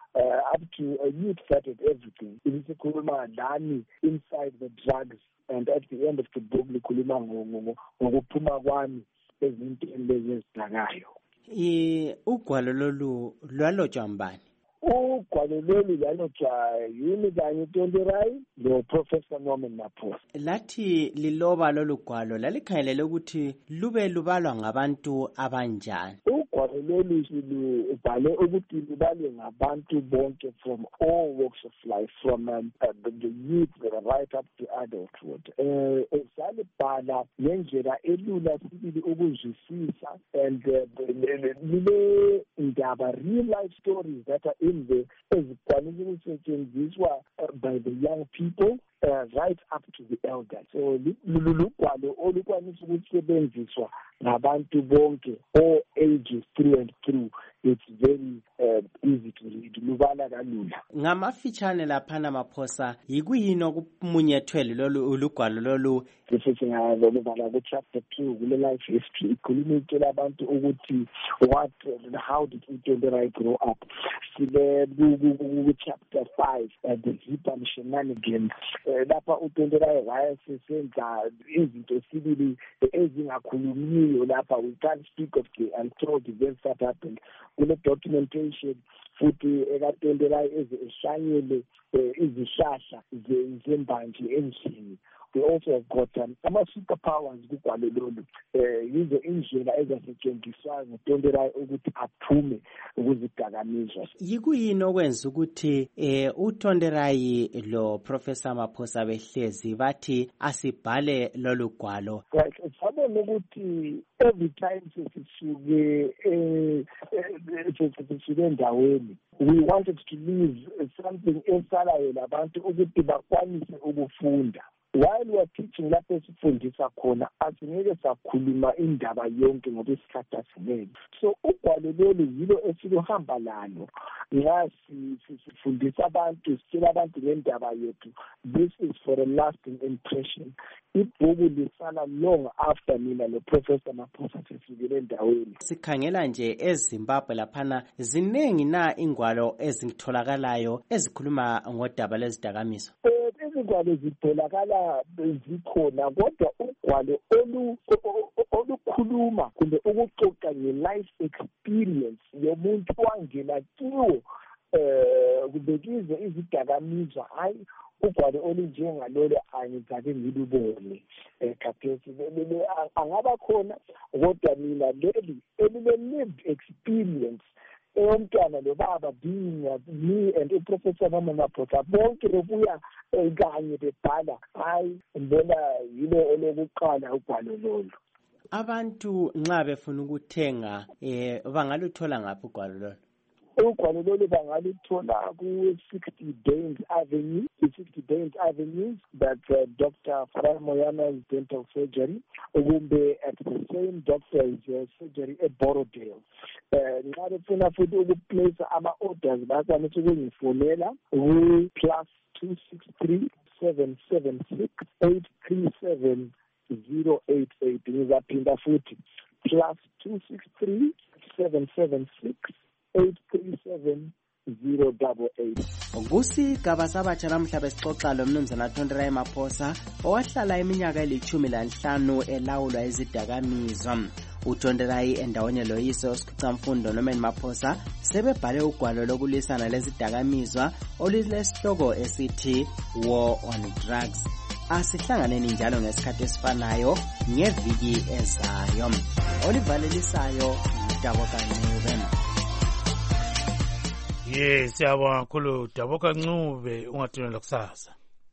H: up to a youth started everything. Ibisikhuluma lani inside the drugs, and at the end of the book likhuluma ngokuphuma kwami ezintweni lezi ezidakayo.
G: Ugwalo lolu lwalotshwa mbani?
H: Ugwalo lolu lwalotshwa yini kanye uTonderai lo Professor Norman Maphosa.
G: Lathi liloba lolu gwalo lalikhangelele ukuthi lube lubalwa ngabantu abanjani?
H: Ugwalo lolu lubhale ukuthi lubalwe ngabantu bonke from all walks of life, from the youth right up to adulthood. Esalibhala ngendlela elula sibili ukuzwisisa, and lile ndaba real life stories that are in there ezikwanisa ukusetshenziswa by the young people right up to the elders. So lugwalo olukwanisa ukusebenziswa ngabantu bonke, all ages through and through. It's very easy to read. Lubala kalula.
G: Ngamafitshane laphana Maphosa, yikuyini okumunyethwele lolu lugwalo lolu?
H: Lubala ku chapter 2 kule life history ikhuluma itshela abantu ukuthi how did uTonderai grow up. Sile ku chapter 5 the Zipper shenanigans. Lapha uTonderai wayesenza izinto esibili ezingakhulumiyo lapha. We can't speak of the untold events that happened. Kule documentation futhi ekaTonderai ezeshanyele izihlahla zembanje endlini. We also have got ama-superpowers kugwalo lolu. Yizo indlela ezasetshenziswa nguTonderai ukuthi aphume ukuzidakamizwa.
G: Yikuyini okwenza ukuthi uTonderai lo Professor Maphosa behlezi bathi asibhale lolu gwalo?
H: Sabona ukuthi every time sesisuke endaweni, we wanted to leave something esalayo labantu ukuthi bakwanise ukufunda. While we are teaching lapho esifundisa khona, asingeke sakhuluma indaba yonke ngoba isikhathi asinele. So ugwalo lolu yilo esiluhamba lalo nxa sifundisa abantu, sitshela abantu ngendaba yethu. This is for a lasting impression. Ibhuku lisala long after mina lo Professor Maphosa sefikele endaweni.
G: Sikhangela nje eZimbabwe laphana ziningi na ingwalo ezitholakalayo ezikhuluma ngodaba lwezidakamizwa?
H: Izingwalo zitholakala zikhona, kodwa ugwalo olukhuluma kumbe ukuxoxa nge-life experience yomuntu wangena kiwo kubekize izidakamizwa, hayi ugwalo olunjengalolo angizake ngilubone khathesi. Angaba khona, kodwa mina leli elile-lived experience eyomntwana lobaba being me and uProfessor Norman Maphosa bonke bebuya kanye bebhala, hayi mbona yilo olokuqala ugwalo lolu.
G: Abantu nxa befuna ukuthenga bangaluthola ngaphi ugwalo lolu?
H: Ugwalo lolu bangaluthola ku-60 Danes Avenue, i-60 Danes Avenue, that's Dr. Farai Moyana's dental surgery, kumbe at the same doctor's surgery at Borodale. Nxa befuna futhi ukuplace ama-orders bakwanisa ukungifonela ku-plus 263-776-837-088. Ngizaphinda futhi plus 263-776-837-088.
G: Kusigaba sabatsha namhla besixoxa lo Mnumzana Tonderai Maphosa owahlala iminyaka eli-15 elawulwa izidakamizwa. uTonderai endawonye loyise uSikhicamfundo Norman Maphosa sebebhale ugwalo lokulwisana lezidakamizwa olulesihloko esithi War on Drugs. Asihlanganeni njalo ngesikhathi esifanayo ngeviki ezayo. Olivalelisayo Daboka Ncube.
L: Yes, siyabonga kakhulu Daboka Ncube, ungathunela kusasa.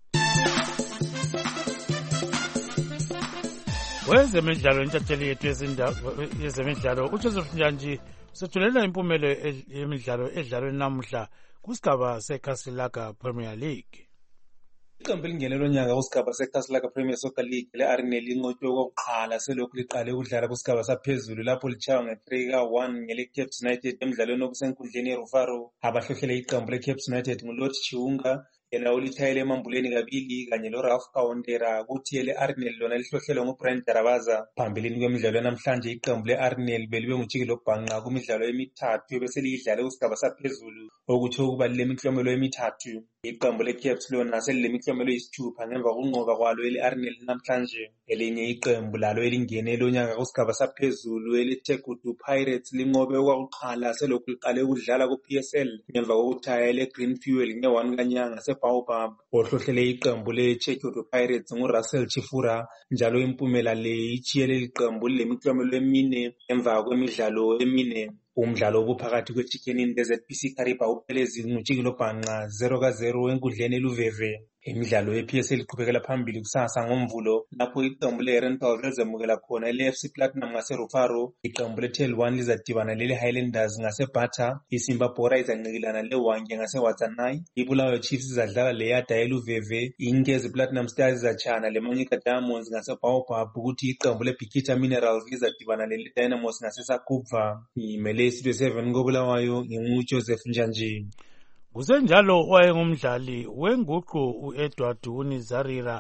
L: Wezemidlalo intatheli yethu yezemidlalo uJoseph Njanji usethulela impumelo yemidlalo edlalwe namuhla kusigaba seKhasilaga Premier League.
R: Iqembu elingenelo nyaka kusigaba seKhasilaga Premier Soccer League le-Arenal inqotshwe okokuqala selokhu liqale ukudlala kusigaba saphezulu lapho litshaywa nge-3-1 ngele-Cape United emidlalweni okusenkundleni yeRufaro. Abahlohlele iqembu le-Cape United nguLot Chiunga, yena ulithayele emambuleni kabili kanye loRalph Kawondera, kuthi ele-Arsenal lona lihlohlelwe nguBrent Darabaza. Phambilini kwemidlalo yanamhlanje iqembu le-Arsenal belibe ngujikelo bhanqa kumidlalo emithathu beseliyidlale kusigaba saphezulu, okutsho ukuba lilemiklomelo emithathu. Iqembu le-Caps lona selilemiklomelo eyisithupha ngemva kokunqoba kwalo ele-Arsenal namhlanje. Elinye iqembu lalo elingene lonyaka kusigaba saphezulu ele-Tegudu Pirates linqobe okwakuqala selokhu liqale ukudlala ku-PSL ngemva kokuthaya ele-Green Fuel nge-1 kanyanga seBaobab. Ohlohlele iqembu le-Tegudu Pirates nguRussell Chifura, njalo impumela le ichiyele leli qembu lilemiklomelo emine emva kwemidlalo emine. Umdlalo obuphakathi kweChicken le-ZPC Kariba uphelezi ngujikelo bhanqa 0-0 enkundleni eLuveve. Imidlalo ye-PSL iqhubekela phambili kusasa ngoMvulo lapho iqembu le-Rental lizemukela khona ile-FC Platinum ngaseRufaro. Iqembu le-Tel1 lizadibana lele-Highlanders ngaseBata. iSimba Bora izanqikilana le-Hwange ngaseWatsanai. iBulawayo Chiefs izadlala le-Yada eLuveve. iNkezi Platinum Stars izatshana le-Manyika Diamonds ngaseBaobab, ukuthi iqembu le-Bikita Minerals lizadibana lele-Dynamos ngaseSakubva. Imele Studio 7 koBulawayo nginguJoseph Njanji.
L: Kusenjalo owayengumdlali wenguqu u-Edward Unizarira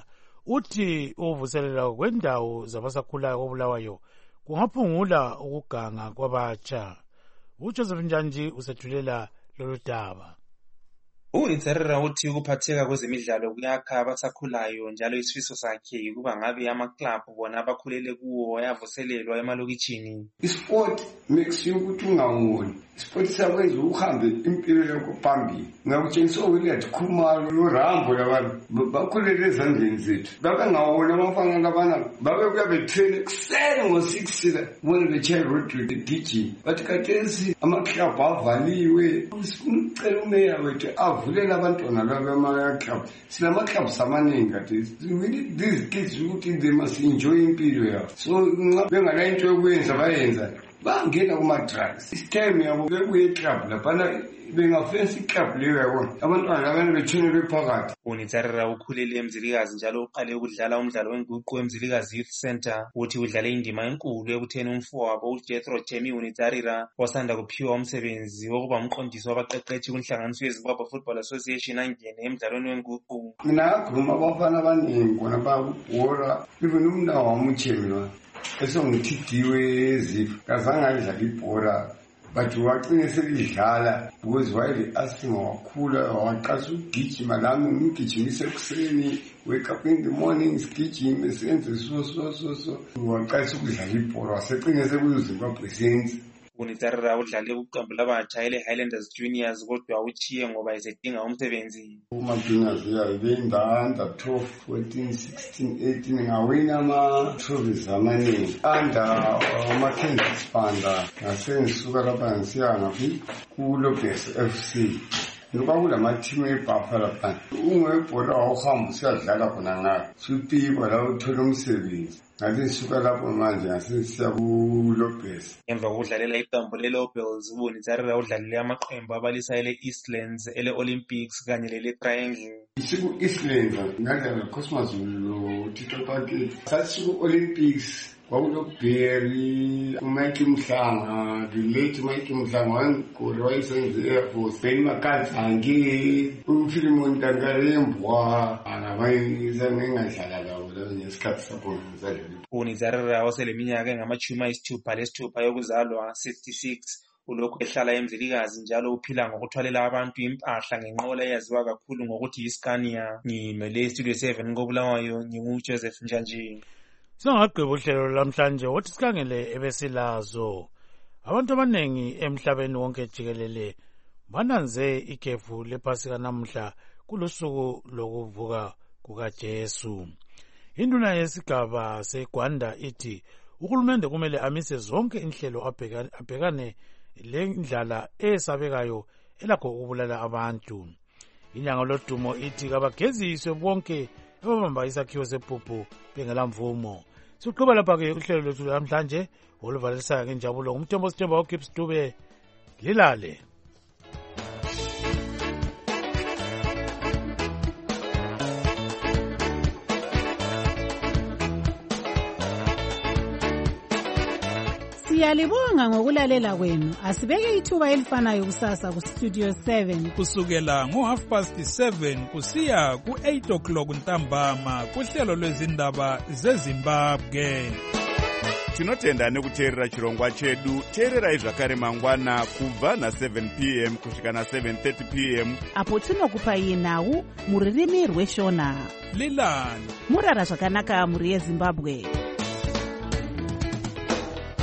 L: uthi uvuselela kwendawo zabasakhulayo koBulawayo kungaphungula ukuganga kwabatsha. uJoseph Njanji usethulela lolu daba.
R: UNizarira uthi ukuphatheka kwezemidlalo kuyakha abasakhulayo, njalo isifiso sakhe kuba ngabe amaklabhu bona abakhulele kuwo ayavuselelwa emalokitshini.
S: Isport makes you ukuthi ungawoni. Isport sakwenza uhambe impilo yakho phambili. Ngakutshengisa uLeonard Khumalo noRambo labantu bakhulele ezandleni zethu. Babengawona abafana labana babebuya betrain ekuseni ngo-6 bona bechaye road begijima. Bathi khathesi amaklabhu avaliwe. Sifuna umeya wethu avulela abantwana laba ema-club. Sinama-clubs amaningi khathesi. We need these kids ukuthi they must enjoy impilo yabo. So nxa bengala into yokwenza bayenza bangena kuma-drugs. Isitime yabo bebuye eclub laphana bengafensa iclub leyo yabona abantwana abanye betshonelwe phakathi.
R: UNizarira ukhulele eMzilikazi njalo uqale ukudlala umdlalo wenguqu eMzilikazi Youth Center. Uthi udlale indima enkulu ekutheni umfowabo uJethro Temi UNizarira wasanda kuphiwa umsebenzi wokuba umqondisi wabaqeqeshi kunhlanganiso yeZimbabwe Football Association angene emdlalweni wenguqu.
S: Mina ngakhuluma abafana abaningi khona bakubhora, even umnawami uChemi lo esongithidiwe ezifo kazange adlala ibhora, but wagcine selidlala because wayele-asthma wakhula waqasa ukugijima. Lami ngimgijimise ekuseni, wake up in the morning sigijime senze so waqasa ukudlala ibhora, wasegcine sekuyiZimbabwe Saints.
R: UNizarira udlale kuqembu labatsha ele-Highlanders Juniors kodwa uchiye ngoba esedinga umsebenzi.
S: Uma-juniors beyinda 12, 14, 16, 18 ngawina ama-trophies amaningi under ama-Kansas Spanda. Ngasengisuka lapha ngisiya ngaphi ku-Lopez FC. Ngoba kulama-team eBuffalo phansi ungwebhola wawuhamba usiyadlala khona ngayo sutiba la uthola umsebenzi. Ngathi ngisuka lapho manje ngasesiya ku-Lopez.
R: Emva kokudlalela iqembu le-Lobels, UNizarira udlalele amaqembu abalisa ele-Eastlands, ele-Olympics kanye lele-Triangle.
S: Siku-Eastlands ngadlala Cosmos lo Tito Paki. Sathi siku-Olympics kwakuloBerry, uMike Mhlanga, the late Mike Mhlanga wangigole wayesenze e-Air Force. Ben Makazange, uPhilimon Tangarembwa, nabanye lawo ngesikhathi sapho ngizadlala.
R: UNizarira oseleminyaka engama-60 yokuzalwa 66 ulokhu ehlala eMzilikazi njalo uphila ngokuthwalela abantu impahla ngenqola eyaziwa kakhulu ngokuthi yiScania. Ngimele Studio 7 koBulawayo, nginguJoseph Njanji.
L: Singagqiba uhlelo lamhlanje wothi sikhangele ebesilazo. Abantu abanengi emhlabeni wonke jikelele bananze ikhefu lePhasika namhla kulusuku lokuvuka kukaJesu. Induna yesigaba seGwanda ithi uhulumende kumele amise zonke inhlelo abhekane lendlala esabekayo elakho ukubulala abantu. Inyanga lodumo ithi kabageziswe bonke ababamba isakhiwo sephuphu bengela mvumo. Siqhubeka lapha-ke uhlelo lwethu namhlanje oluvalisayo ngenjabulo ngumthombo Sithemba uGibbs Dube. Lilale.
C: Siyalibonga ngokulalela kwenu. Asibeke ithuba elifanayo kusasa ku Studio 7
T: kusukela ngo7:30 kusiya ku8 ntambama kuhlelo lwezindaba zeZimbabwe.
A: Tinotenda nekuteerera chirongwa chedu. Teererai zvakare mangwana kubva na7 p.m. kusvika na7:30 p.m.
M: apo tinokupai nhau mururimi rweshona.
T: Lilani
M: murara zvakanaka muri yeZimbabwe.